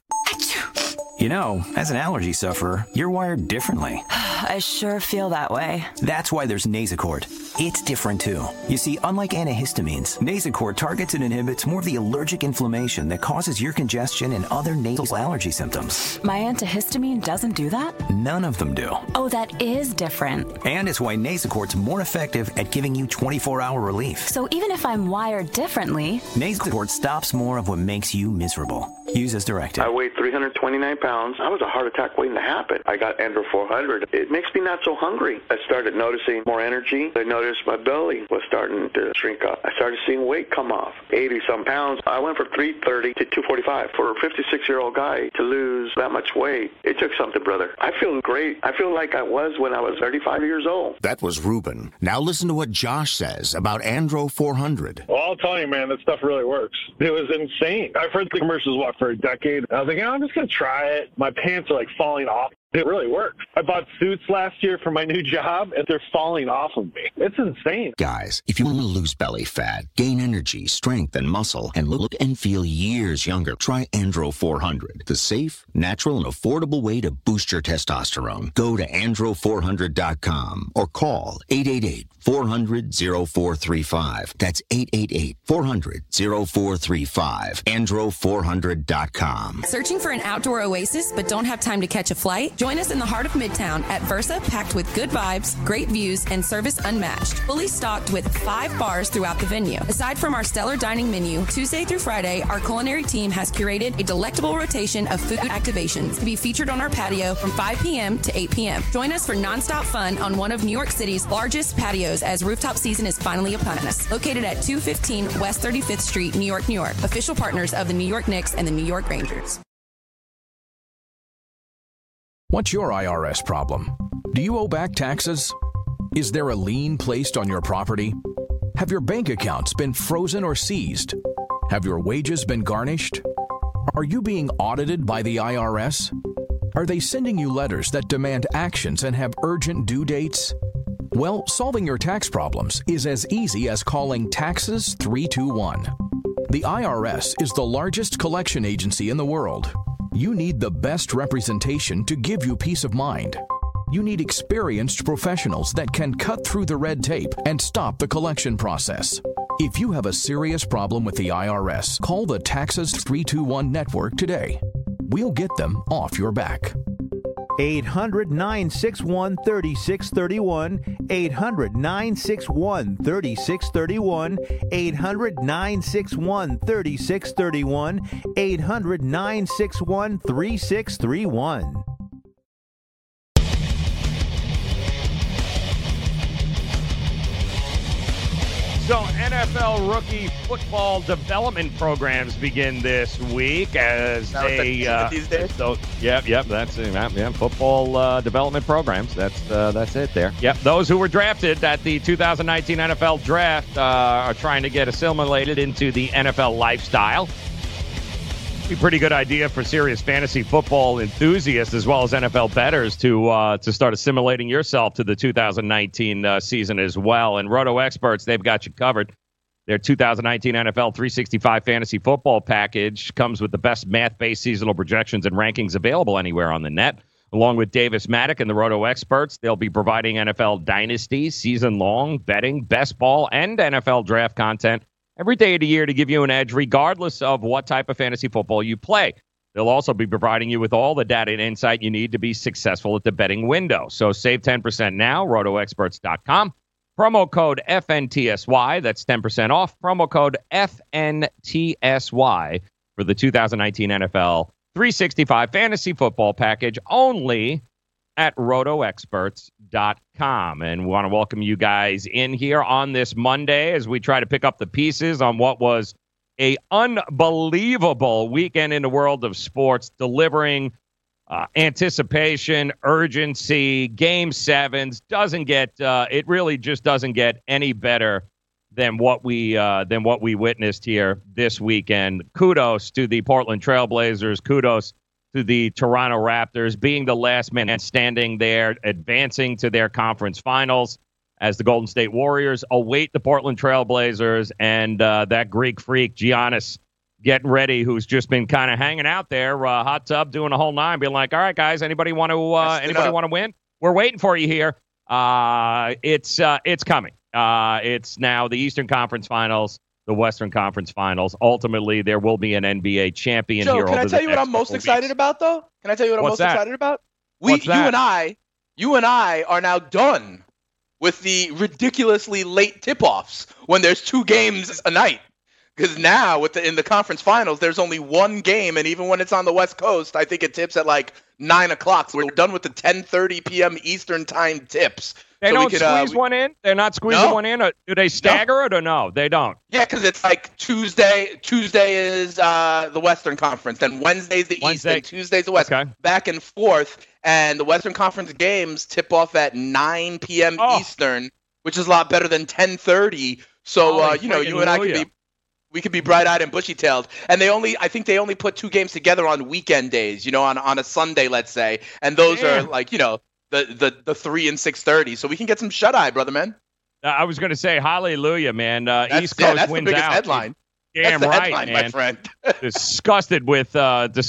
[SPEAKER 9] You know, as an allergy sufferer, you're wired differently.
[SPEAKER 2] I sure feel that way.
[SPEAKER 9] That's why there's Nasacort. It's different, too. You see, unlike antihistamines, Nasacort targets and inhibits more of the allergic inflammation that causes ear congestion and other nasal allergy symptoms.
[SPEAKER 2] My antihistamine doesn't do that?
[SPEAKER 9] None of them do.
[SPEAKER 2] Oh, that is different.
[SPEAKER 9] And it's why Nasacort's more effective at giving you 24-hour relief.
[SPEAKER 2] So even if I'm wired differently,
[SPEAKER 9] Nasacort stops more of what makes you miserable. Use as directed.
[SPEAKER 4] I weighed 329 pounds. I was a heart attack waiting to happen. I got Andro 400. It makes me not so hungry. I started noticing more energy. I noticed my belly was starting to shrink up. I started seeing weight come off. 80-some pounds. I went from 330 to 245. For a 56-year-old guy to lose that much weight, it took something, brother. I feel great. I feel like I was when I was 35 years old.
[SPEAKER 14] That was Ruben. Now listen to what Josh says about Andro 400.
[SPEAKER 10] Well, I'll tell you, man, that stuff really works. It was insane. I've heard the commercials, for a decade. I was like, I'm just going to try it. My pants are like falling off. It really works. I bought suits last year for my new job, and they're falling off of me. It's insane.
[SPEAKER 14] Guys, if you want to lose belly fat, gain energy, strength, and muscle, and look and feel years younger, try Andro 400, the safe, natural, and affordable way to boost your testosterone. Go to andro400.com or call 888-400-0435. That's 888-400-0435. andro400.com.
[SPEAKER 13] Searching for an outdoor oasis but don't have time to catch a flight? Join us in the heart of Midtown at Versa, packed with good vibes, great views, and service unmatched. Fully stocked with 5 bars throughout the venue. Aside from our stellar dining menu, Tuesday through Friday, our culinary team has curated a delectable rotation of food activations to be featured on our patio from 5 p.m. to 8 p.m. Join us for nonstop fun on one of New York City's largest patios as rooftop season is finally upon us. Located at 215 West 35th Street, New York, New York. Official partners of the New York Knicks and the New York Rangers.
[SPEAKER 5] What's your IRS problem? Do you owe back taxes? Is there a lien placed on your property? Have your bank accounts been frozen or seized? Have your wages been garnished? Are you being audited by the IRS? Are they sending you letters that demand actions and have urgent due dates? Well, solving your tax problems is as easy as calling Taxes 321. The IRS is the largest collection agency in the world. You need the best representation to give you peace of mind. You need experienced professionals that can cut through the red tape and stop the collection process. If you have a serious problem with the IRS, call the Taxes 321 network today. We'll get them off your back.
[SPEAKER 24] 800-961-3631, 800-961-3631, 800-961-3631, 800-961-3631.
[SPEAKER 6] So NFL rookie football development programs begin this week as they
[SPEAKER 3] these days.
[SPEAKER 6] So that's it. Football development programs. That's it there. Yep. Those who were drafted at the 2019 NFL Draft are trying to get assimilated into the NFL lifestyle. Be a pretty good idea for serious fantasy football enthusiasts as well as NFL bettors to start assimilating yourself to the 2019 season as well. And Roto Experts, they've got you covered. Their 2019 NFL 365 fantasy football package comes with the best math-based seasonal projections and rankings available anywhere on the net. Along with Davis Maddock and the Roto experts, they'll be providing NFL Dynasty, season-long betting, best ball, and NFL draft content every day of the year to give you an edge regardless of what type of fantasy football you play. They'll also be providing you with all the data and insight you need to be successful at the betting window. So save 10% now, rotoexperts.com. Promo code FNTSY, that's 10% off. Promo code FNTSY for the 2019 NFL 365 Fantasy Football Package only at rotoexperts.com. And we want to welcome you guys in here on this Monday as we try to pick up the pieces on what was a unbelievable weekend in the world of sports, delivering anticipation, urgency, game sevens. It really just doesn't get any better than what we witnessed here this weekend. Kudos to the Portland Trailblazers. Kudos to the Toronto Raptors being the last man standing there, advancing to their conference finals as the Golden State Warriors await the Portland Trailblazers and that Greek freak Giannis getting ready, who's just been kind of hanging out there, hot tub, doing a whole nine, being like, all right, guys, anybody want to win? We're waiting for you here. It's coming. It's now the Eastern Conference Finals, the Western Conference Finals. Ultimately, there will be an NBA champion
[SPEAKER 3] Joe,
[SPEAKER 6] here.
[SPEAKER 3] Can I tell you what I'm most excited about, though? Can I tell you what I'm most excited about? You and I are now done with the ridiculously late tip-offs when there's 2 games a night. Because now, in the conference finals, there's only 1 game, and even when it's on the West Coast, I think it tips at like 9 o'clock. So we're done with the 10:30 p.m. Eastern time tips.
[SPEAKER 6] They don't squeeze one in? They're not squeezing one in? Or do they stagger it or no? They don't.
[SPEAKER 3] Yeah, because it's like Tuesday is the Western Conference, then Wednesday's the East, and Tuesday's the West. Okay. Back and forth, and the Western Conference games tip off at 9 p.m. Eastern, which is a lot better than 10:30. So, you and I could be bright-eyed and bushy-tailed. And I think they only put 2 games together on weekend days, on a Sunday, let's say. And those are like, the 3 and 6:30. So we can get some shut-eye, brother, man.
[SPEAKER 6] I was going to say, hallelujah, man. East Coast wins out.
[SPEAKER 3] Headline.
[SPEAKER 6] Damn
[SPEAKER 3] that's the
[SPEAKER 6] right,
[SPEAKER 3] headline,
[SPEAKER 6] man.
[SPEAKER 3] My friend.
[SPEAKER 6] Disgusted with all of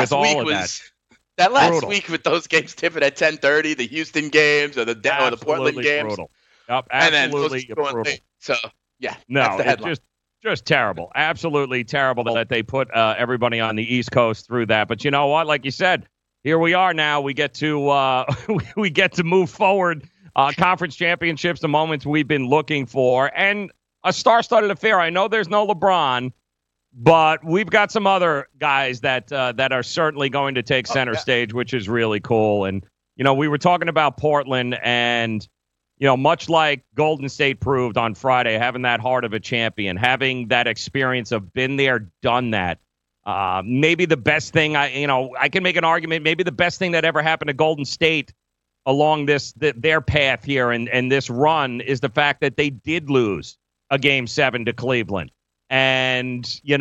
[SPEAKER 6] that.
[SPEAKER 3] That last week with those games tipping at 10:30, the Houston games or the Portland games.
[SPEAKER 6] Brutal. Yep, absolutely brutal.
[SPEAKER 3] So, yeah,
[SPEAKER 6] no,
[SPEAKER 3] that's the headline.
[SPEAKER 6] Just terrible. Absolutely terrible that they put everybody on the East Coast through that. But you know what? Like you said, here we are now. We get to we get to move forward. Conference championships, the moments we've been looking for, and a star-studded affair. I know there's no LeBron, but we've got some other guys that are certainly going to take center stage, which is really cool. And we were talking about Portland, and much like Golden State proved on Friday, having that heart of a champion, having that experience of been there, done that. Maybe the best thing I can make an argument. Maybe the best thing that ever happened to Golden State along their path here and this run is the fact that they did lose a Game 7 to Cleveland. And,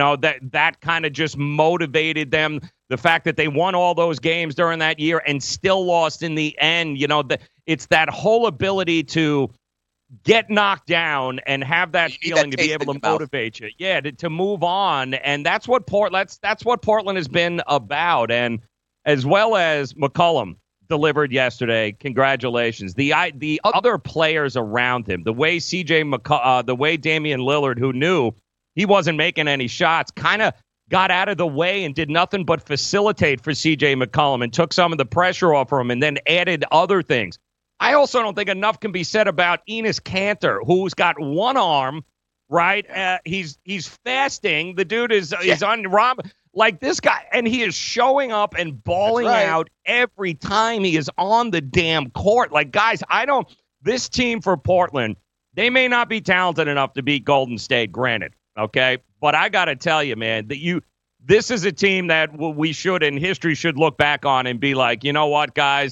[SPEAKER 6] that kind of just motivated them. The fact that they won all those games during that year and still lost in the end, it's that whole ability to get knocked down and have that feeling to be able to motivate you. Yeah, to move on. And that's what Portland has been about. And as well as McCollum delivered yesterday, congratulations. The other players around him, the way the way Damian Lillard, who knew he wasn't making any shots, kind of got out of the way and did nothing but facilitate for C.J. McCollum and took some of the pressure off of him and then added other things. I also don't think enough can be said about Enes Kanter, who's got one arm, right? He's fasting. The dude is on Rob like this guy, and he is showing up and balling out every time he is on the damn court. Like, guys, this team for Portland, they may not be talented enough to beat Golden State, granted, okay? But I got to tell you, man, that this is a team that we should, in history, should look back on and be like, you know what, guys,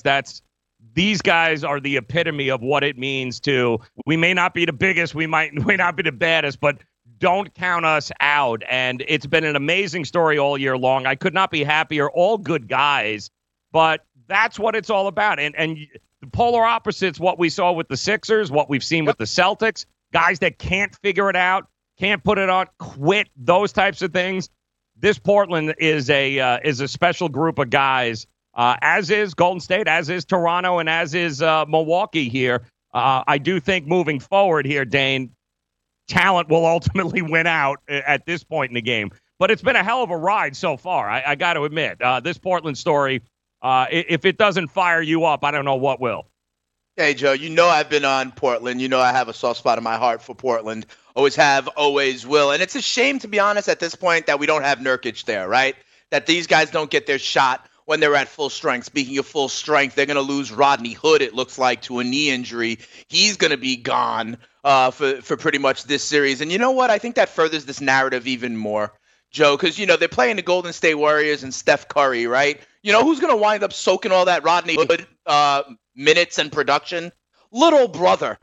[SPEAKER 6] these guys are the epitome of what it means to, we may not be the biggest, we may not be the baddest, but don't count us out. And it's been an amazing story all year long. I could not be happier. All good guys, but that's what it's all about. And the polar opposite's what we saw with the Sixers, what we've seen with the Celtics, guys that can't figure it out, can't put it on, quit, those types of things. This Portland is a special group of guys as is Golden State, as is Toronto, and as is Milwaukee here. I do think moving forward here, Dane, talent will ultimately win out at this point in the game. But it's been a hell of a ride so far, I got to admit. This Portland story, if it doesn't fire you up, I don't know what will.
[SPEAKER 3] Hey, Joe, you know I've been on Portland. You know I have a soft spot in my heart for Portland. Always have, always will. And it's a shame, to be honest, at this point that we don't have Nurkic there, right? That these guys don't get their shot when they're at full strength. Speaking of full strength, they're going to lose Rodney Hood, it looks like, to a knee injury. He's going to be gone for pretty much this series. And you know what? I think that furthers this narrative even more, Joe, because, you know, they're playing the Golden State Warriors and Steph Curry, right? You know, who's going to wind up soaking all that Rodney Hood minutes and production? Little brother,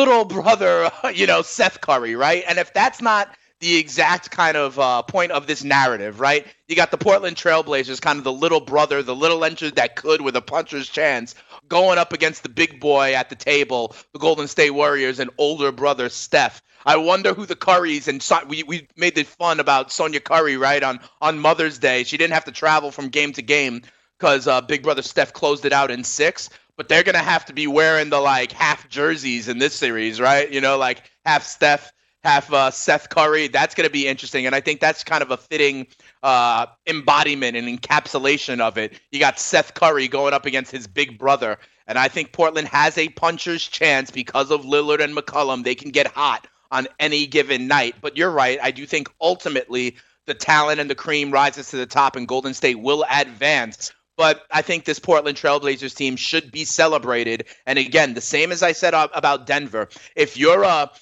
[SPEAKER 3] you know, Seth Curry, right? And if that's not the exact kind of point of this narrative, right? You got the Portland Trailblazers, kind of the little brother, the little engine that could with a puncher's chance, going up against the big boy at the table, the Golden State Warriors, and older brother Steph. I wonder who the Currys, and we made it fun about Sonia Curry, right, on Mother's Day. She didn't have to travel from game to game because big brother Steph closed it out in 6. But they're going to have to be wearing the, like, half jerseys in this series, right? You know, like half Steph, half Seth Curry. That's going to be interesting. And I think that's kind of a fitting embodiment and encapsulation of it. You got Seth Curry going up against his big brother. And I think Portland has a puncher's chance because of Lillard and McCollum. They can get hot on any given night. But you're right. I do think ultimately the talent and the cream rises to the top and Golden State will advance. But I think this Portland Trailblazers team should be celebrated. And again, the same as I said about Denver. If you're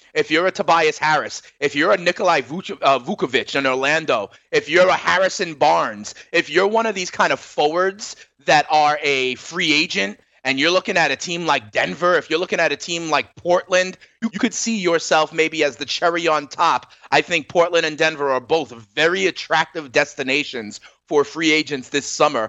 [SPEAKER 3] a Tobias Harris, if you're a Nikolai Vukovic in Orlando, if you're a Harrison Barnes, if you're one of these kind of forwards that are a free agent, and you're looking at a team like Denver, if you're looking at a team like Portland, you could see yourself maybe as the cherry on top. I think Portland and Denver are both very attractive destinations for free agents this summer.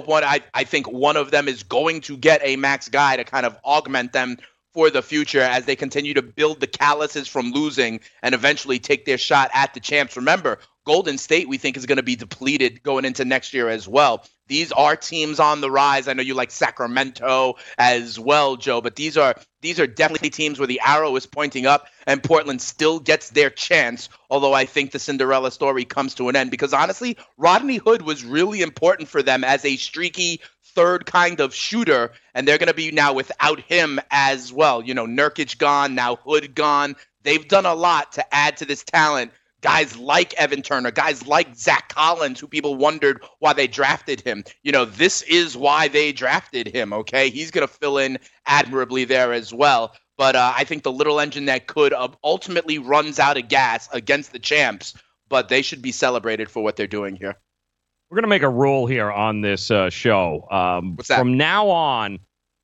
[SPEAKER 3] I think one of them is going to get a max guy to kind of augment them for the future as they continue to build the calluses from losing and eventually take their shot at the champs. Remember, Golden State, we think, is going to be depleted going into next year as well. These are teams on the rise. I know you like Sacramento as well, Joe, but these are definitely teams where the arrow is pointing up and Portland still gets their chance, although I think the Cinderella story comes to an end because, honestly, Rodney Hood was really important for them as a streaky third kind of shooter, and they're going to be now without him as well. You know, Nurkic gone, now Hood gone. They've done a lot to add to this talent. Guys like Evan Turner, guys like Zach Collins, who people wondered why they drafted him. You know, this is why they drafted him, okay? He's going to fill in admirably there as well. But I think the little engine that could ultimately runs out of gas against the champs, but they should be celebrated for what they're doing here.
[SPEAKER 6] We're going to make a rule here on this show.
[SPEAKER 3] What's that?
[SPEAKER 6] From now on,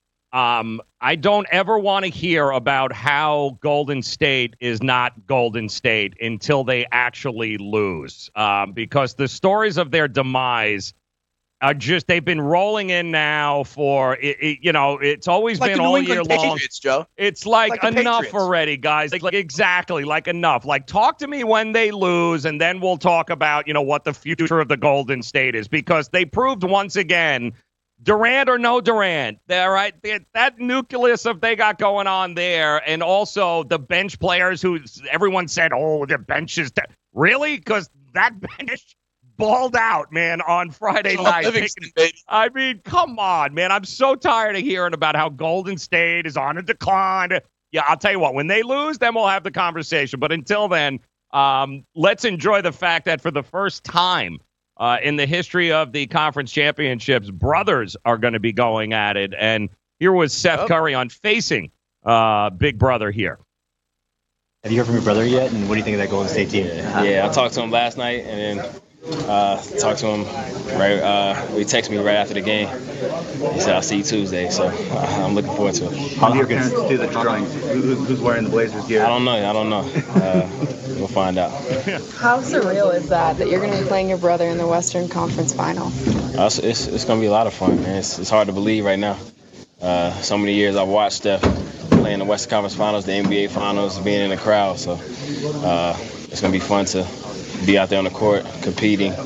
[SPEAKER 6] I don't ever want to hear about how Golden State is not Golden State until they actually lose. Because the stories of their demise are just, they've been rolling in now for, it's always been all year long.
[SPEAKER 3] Joe.
[SPEAKER 6] It's like enough
[SPEAKER 3] Patriots.
[SPEAKER 6] Already, guys. Like exactly, like enough. Like talk to me when they lose, and then we'll talk about, what the future of the Golden State is. Because they proved once again, Durant or no Durant, that nucleus of they got going on there, and also the bench players who everyone said, oh, the bench is really? Because that bench balled out, man, on Friday night. I mean, come on, man. I'm so tired of hearing about how Golden State is on a decline. Yeah, I'll tell you what, when they lose, then we'll have the conversation. But until then, let's enjoy the fact that for the first time in the history of the conference championships, brothers are going to be going at it. And here was Seth Curry on facing Big Brother here.
[SPEAKER 7] Have you heard from your brother yet? And what do you think of that Golden State team?
[SPEAKER 8] Yeah, I talked to him last night and then talked to him he texted me right after the game. He said, I'll see you Tuesday. So I'm looking forward to it.
[SPEAKER 7] How do your parents do the drawings? Who's wearing the Blazers gear?
[SPEAKER 8] I don't know. We'll find out.
[SPEAKER 11] How surreal is that you're going to be playing your brother in the Western Conference Final?
[SPEAKER 8] It's going to be a lot of fun, man. It's hard to believe right now. So many years I've watched Steph play in the Western Conference Finals, the NBA Finals, being in the crowd. So it's going to be fun to be out there on the court competing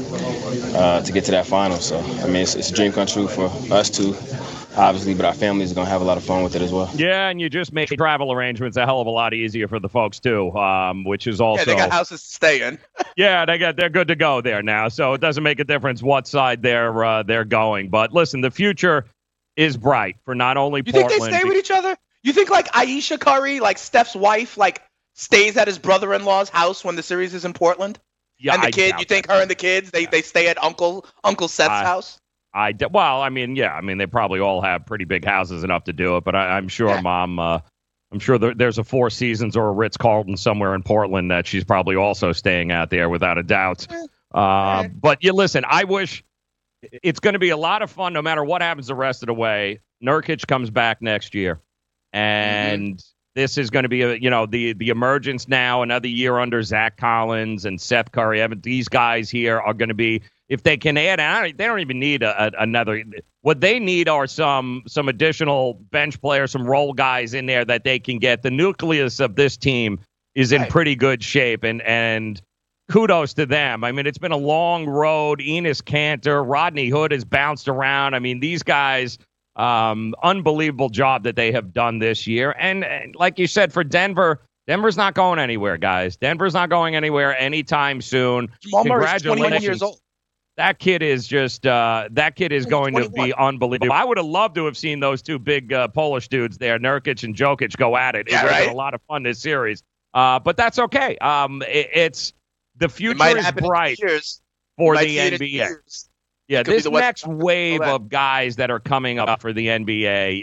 [SPEAKER 8] to get to that final. So, I mean, it's a dream come true for us too, obviously, but our families are going to have a lot of fun with it as well.
[SPEAKER 6] Yeah, and you just make travel arrangements a hell of a lot easier for the folks too, which is also...
[SPEAKER 3] Yeah, they got houses to stay in.
[SPEAKER 6] Yeah, they're good to go there now, so it doesn't make a difference what side they're going. But listen, the future is bright for not only Portland...
[SPEAKER 3] You think they stay with each other? You think like Aisha Curry, like Steph's wife, like stays at his brother-in-law's house when the series is in Portland?
[SPEAKER 6] Yeah,
[SPEAKER 3] and the kid, you think her and the kids, they stay at Uncle Seth's house?
[SPEAKER 6] Well, I mean, yeah, I mean, they probably all have pretty big houses enough to do it, but I'm sure Mom, I'm sure there's a Four Seasons or a Ritz-Carlton somewhere in Portland that she's probably also staying out there without a doubt. But you listen, I wish it's going to be a lot of fun no matter what happens the rest of the way. Nurkic comes back next year, and this is going to be the emergence now, another year under Zach Collins and Seth Curry. These guys here are going to be, if they can add, they don't even need another. What they need are some additional bench players, some role guys in there that they can get. The nucleus of this team is in pretty good shape, and kudos to them. I mean, it's been a long road. Enes Kanter, Rodney Hood has bounced around. I mean, these guys, unbelievable job that they have done this year. And like you said, for Denver's not going anywhere, guys. Denver's not going anywhere anytime soon.
[SPEAKER 3] Jamal Murray's 21 years old.
[SPEAKER 6] That kid is just going to be unbelievable. I would have loved to have seen those two big Polish dudes there, Nurkic and Jokic, go at it. It would have been a lot of fun this series. But that's okay. It's the future is bright for the NBA. Yeah, this next wave of guys that are coming up for the NBA,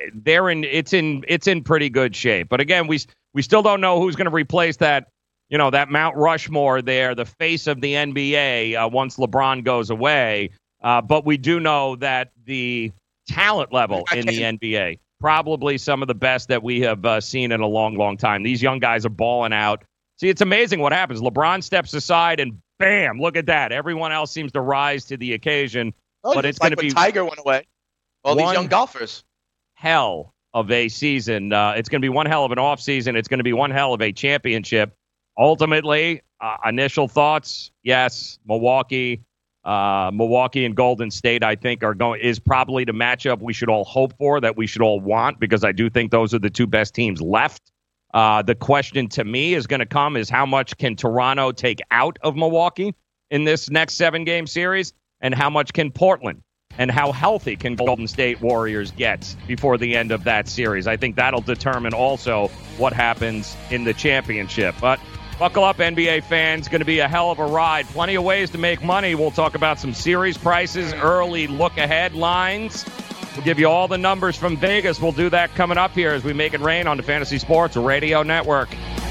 [SPEAKER 6] it's in pretty good shape. But again, we still don't know who's going to replace that. That Mount Rushmore there, the face of the NBA, once LeBron goes away. But we do know that the talent level in the NBA, probably some of the best that we have seen in a long, long time. These young guys are balling out. See, it's amazing what happens. LeBron steps aside and bam, look at that. Everyone else seems to rise to the occasion. But it's going to be
[SPEAKER 3] Tiger went away. All these young golfers.
[SPEAKER 6] Hell of a season. It's going to be one hell of an offseason. It's going to be one hell of a championship. Ultimately, initial thoughts, yes, Milwaukee and Golden State, I think, is probably the matchup we should all hope for, that we should all want, because I do think those are the two best teams left. The question to me is going to come is how much can Toronto take out of Milwaukee in this next 7-game series, and how much can Portland, and how healthy can Golden State Warriors get before the end of that series. I think that'll determine also what happens in the championship. But buckle up, NBA fans. Going to be a hell of a ride. Plenty of ways to make money. We'll talk about some series prices, early look-ahead lines. We'll give you all the numbers from Vegas. We'll do that coming up here as we make it rain on the Fantasy Sports Radio Network.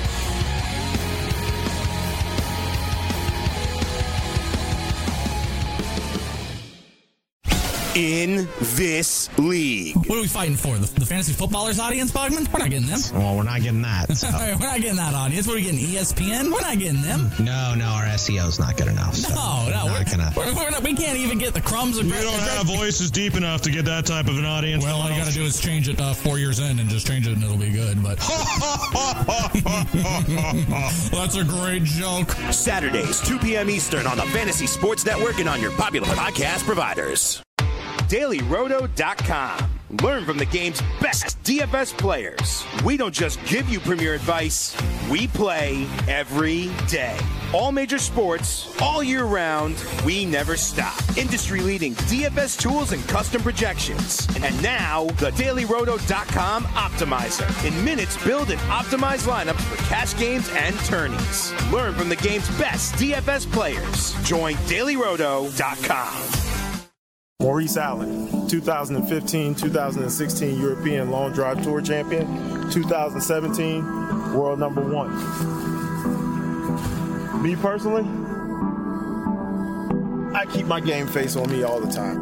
[SPEAKER 17] In this league.
[SPEAKER 12] What are we fighting for? The fantasy footballers audience, Bogman? We're not getting them.
[SPEAKER 15] Well, we're not getting that. So.
[SPEAKER 12] We're not getting that audience. What are we getting? ESPN? We're not getting them.
[SPEAKER 15] No, our SEO's not good enough. So
[SPEAKER 12] we can't even get the crumbs.
[SPEAKER 16] We don't have voices deep enough to get that type of an audience.
[SPEAKER 12] Well, all you got to do is change it 4 years in and just change it and it'll be good. But that's a great joke.
[SPEAKER 17] Saturdays, 2 p.m. Eastern on the Fantasy Sports Network and on your popular podcast providers. DailyRoto.com. Learn from the game's best DFS players. We don't just give you premier advice, we play every day. All major sports, all year round, we never stop. Industry-leading DFS tools and custom projections. And now, the DailyRoto.com Optimizer. In minutes, build and optimize lineups for cash games and tourneys. Learn from the game's best DFS players. Join DailyRoto.com.
[SPEAKER 19] Maurice Allen, 2015-2016 European Long Drive Tour champion, 2017 world number 1. Me personally, I keep my game face on me all the time.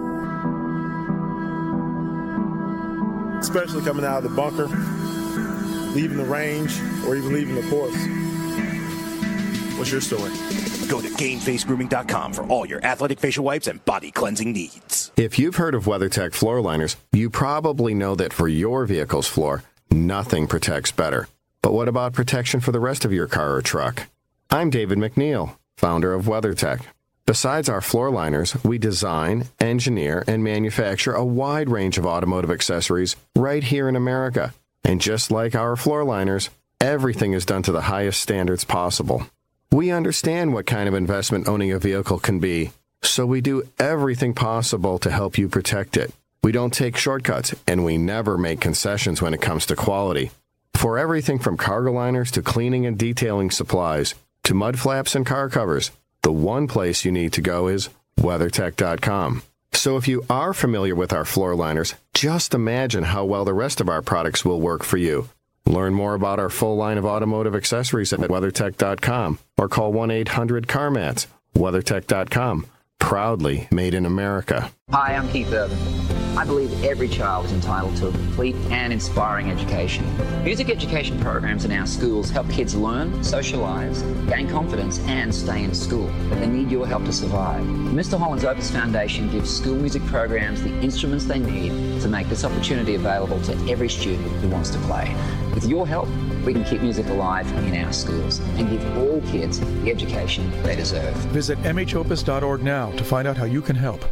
[SPEAKER 19] Especially coming out of the bunker, leaving the range, or even leaving the course. What's your story?
[SPEAKER 17] Go to GameFaceGrooming.com for all your athletic facial wipes and body cleansing needs.
[SPEAKER 21] If you've heard of WeatherTech floor liners, you probably know that for your vehicle's floor, nothing protects better. But what about protection for the rest of your car or truck? I'm David McNeil, founder of WeatherTech. Besides our floor liners, we design, engineer, and manufacture a wide range of automotive accessories right here in America. And just like our floor liners, everything is done to the highest standards possible. We understand what kind of investment owning a vehicle can be, so we do everything possible to help you protect it. We don't take shortcuts, and we never make concessions when it comes to quality. For everything from cargo liners to cleaning and detailing supplies to mud flaps and car covers, the one place you need to go is WeatherTech.com. So if you are familiar with our floor liners, just imagine how well the rest of our products will work for you. Learn more about our full line of automotive accessories at WeatherTech.com or call 1-800-CarMats. WeatherTech.com. Proudly made in America.
[SPEAKER 18] Hi, I'm Keith Urban. I believe every child is entitled to a complete and inspiring education. Music education programs in our schools help kids learn, socialize, gain confidence, and stay in school. But they need your help to survive. Mr. Holland's Opus Foundation gives school music programs the instruments they need to make this opportunity available to every student who wants to play. With your help, we can keep music alive in our schools and give all kids the education they deserve.
[SPEAKER 20] Visit mhopus.org now to find out how you can help.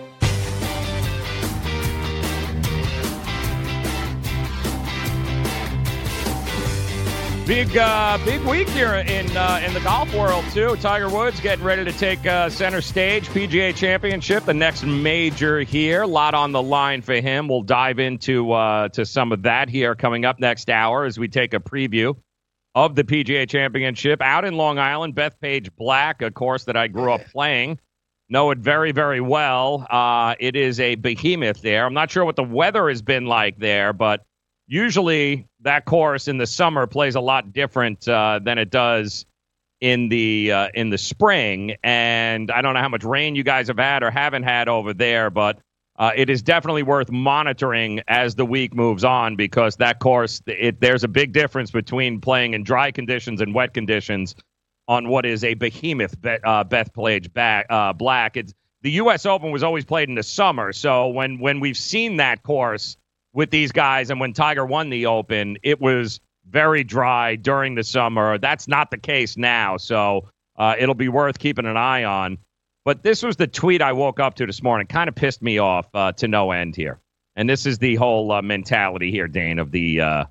[SPEAKER 6] Big week here in the golf world, too. Tiger Woods getting ready to take center stage. PGA Championship, the next major here. A lot on the line for him. We'll dive into to some of that here coming up next hour as we take a preview of the PGA Championship out in Long Island. Bethpage Black, a course that I grew up playing. Know it very, very well. It is a behemoth there. I'm not sure what the weather has been like there, but usually that course in the summer plays a lot different than it does in the spring. And I don't know how much rain you guys have had or haven't had over there, but it is definitely worth monitoring as the week moves on because that course, there's a big difference between playing in dry conditions and wet conditions on what is a behemoth Bethpage Black. The U.S. Open was always played in the summer, so when we've seen that course with these guys, and when Tiger won the Open, it was very dry during the summer. That's not the case now, so it'll be worth keeping an eye on. But this was the tweet I woke up to this morning. Kind of pissed me off to no end here. And this is the whole mentality here, Dane, of the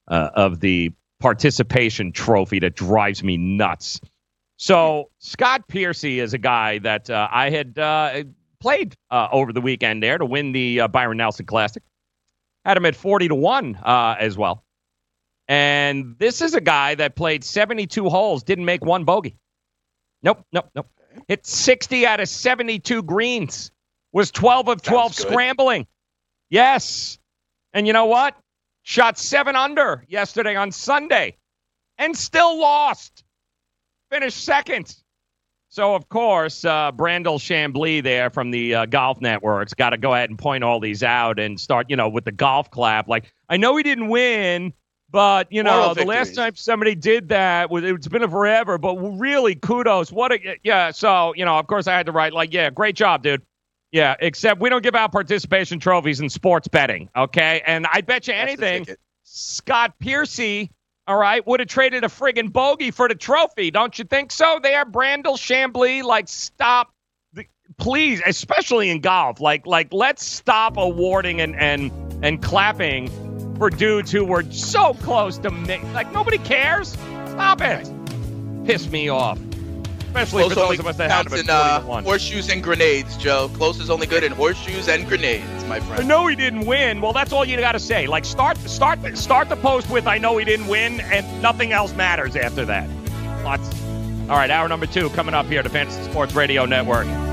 [SPEAKER 6] participation trophy that drives me nuts. So Scott Piercy is a guy that I had played over the weekend there to win the Byron Nelson Classic. Had him at 40-1 as well. And this is a guy that played 72 holes, didn't make one bogey. Nope. Hit 60 out of 72 greens. Was 12 of 12 scrambling. Yes. And you know what? Shot 7 under yesterday on Sunday. And still lost. Finished second. So, of course, Brandel Chambly there from the Golf Network's got to go ahead and point all these out and start, with the golf clap. Like, I know he didn't win, but, the last time somebody did that, it's been forever, but really, kudos. So, of course, I had to write, great job, dude. Yeah, except we don't give out participation trophies in sports betting, okay? And I bet you anything, Scott Piercy, all right, would have traded a friggin' bogey for the trophy. Don't you think so there, Brandel Chambly? Stop. Please, especially in golf. Let's stop awarding and clapping for dudes who were so close to me. Nobody cares. Stop it. Piss me off. Especially for those of us that had him at 41.
[SPEAKER 3] Horseshoes and grenades, Joe. Close is only good in horseshoes and grenades, my friend.
[SPEAKER 6] I know he didn't win. Well, that's all you got to say. Start the post with "I know he didn't win," and nothing else matters after that. All right, hour number 2 coming up here to Fantasy Sports Radio Network.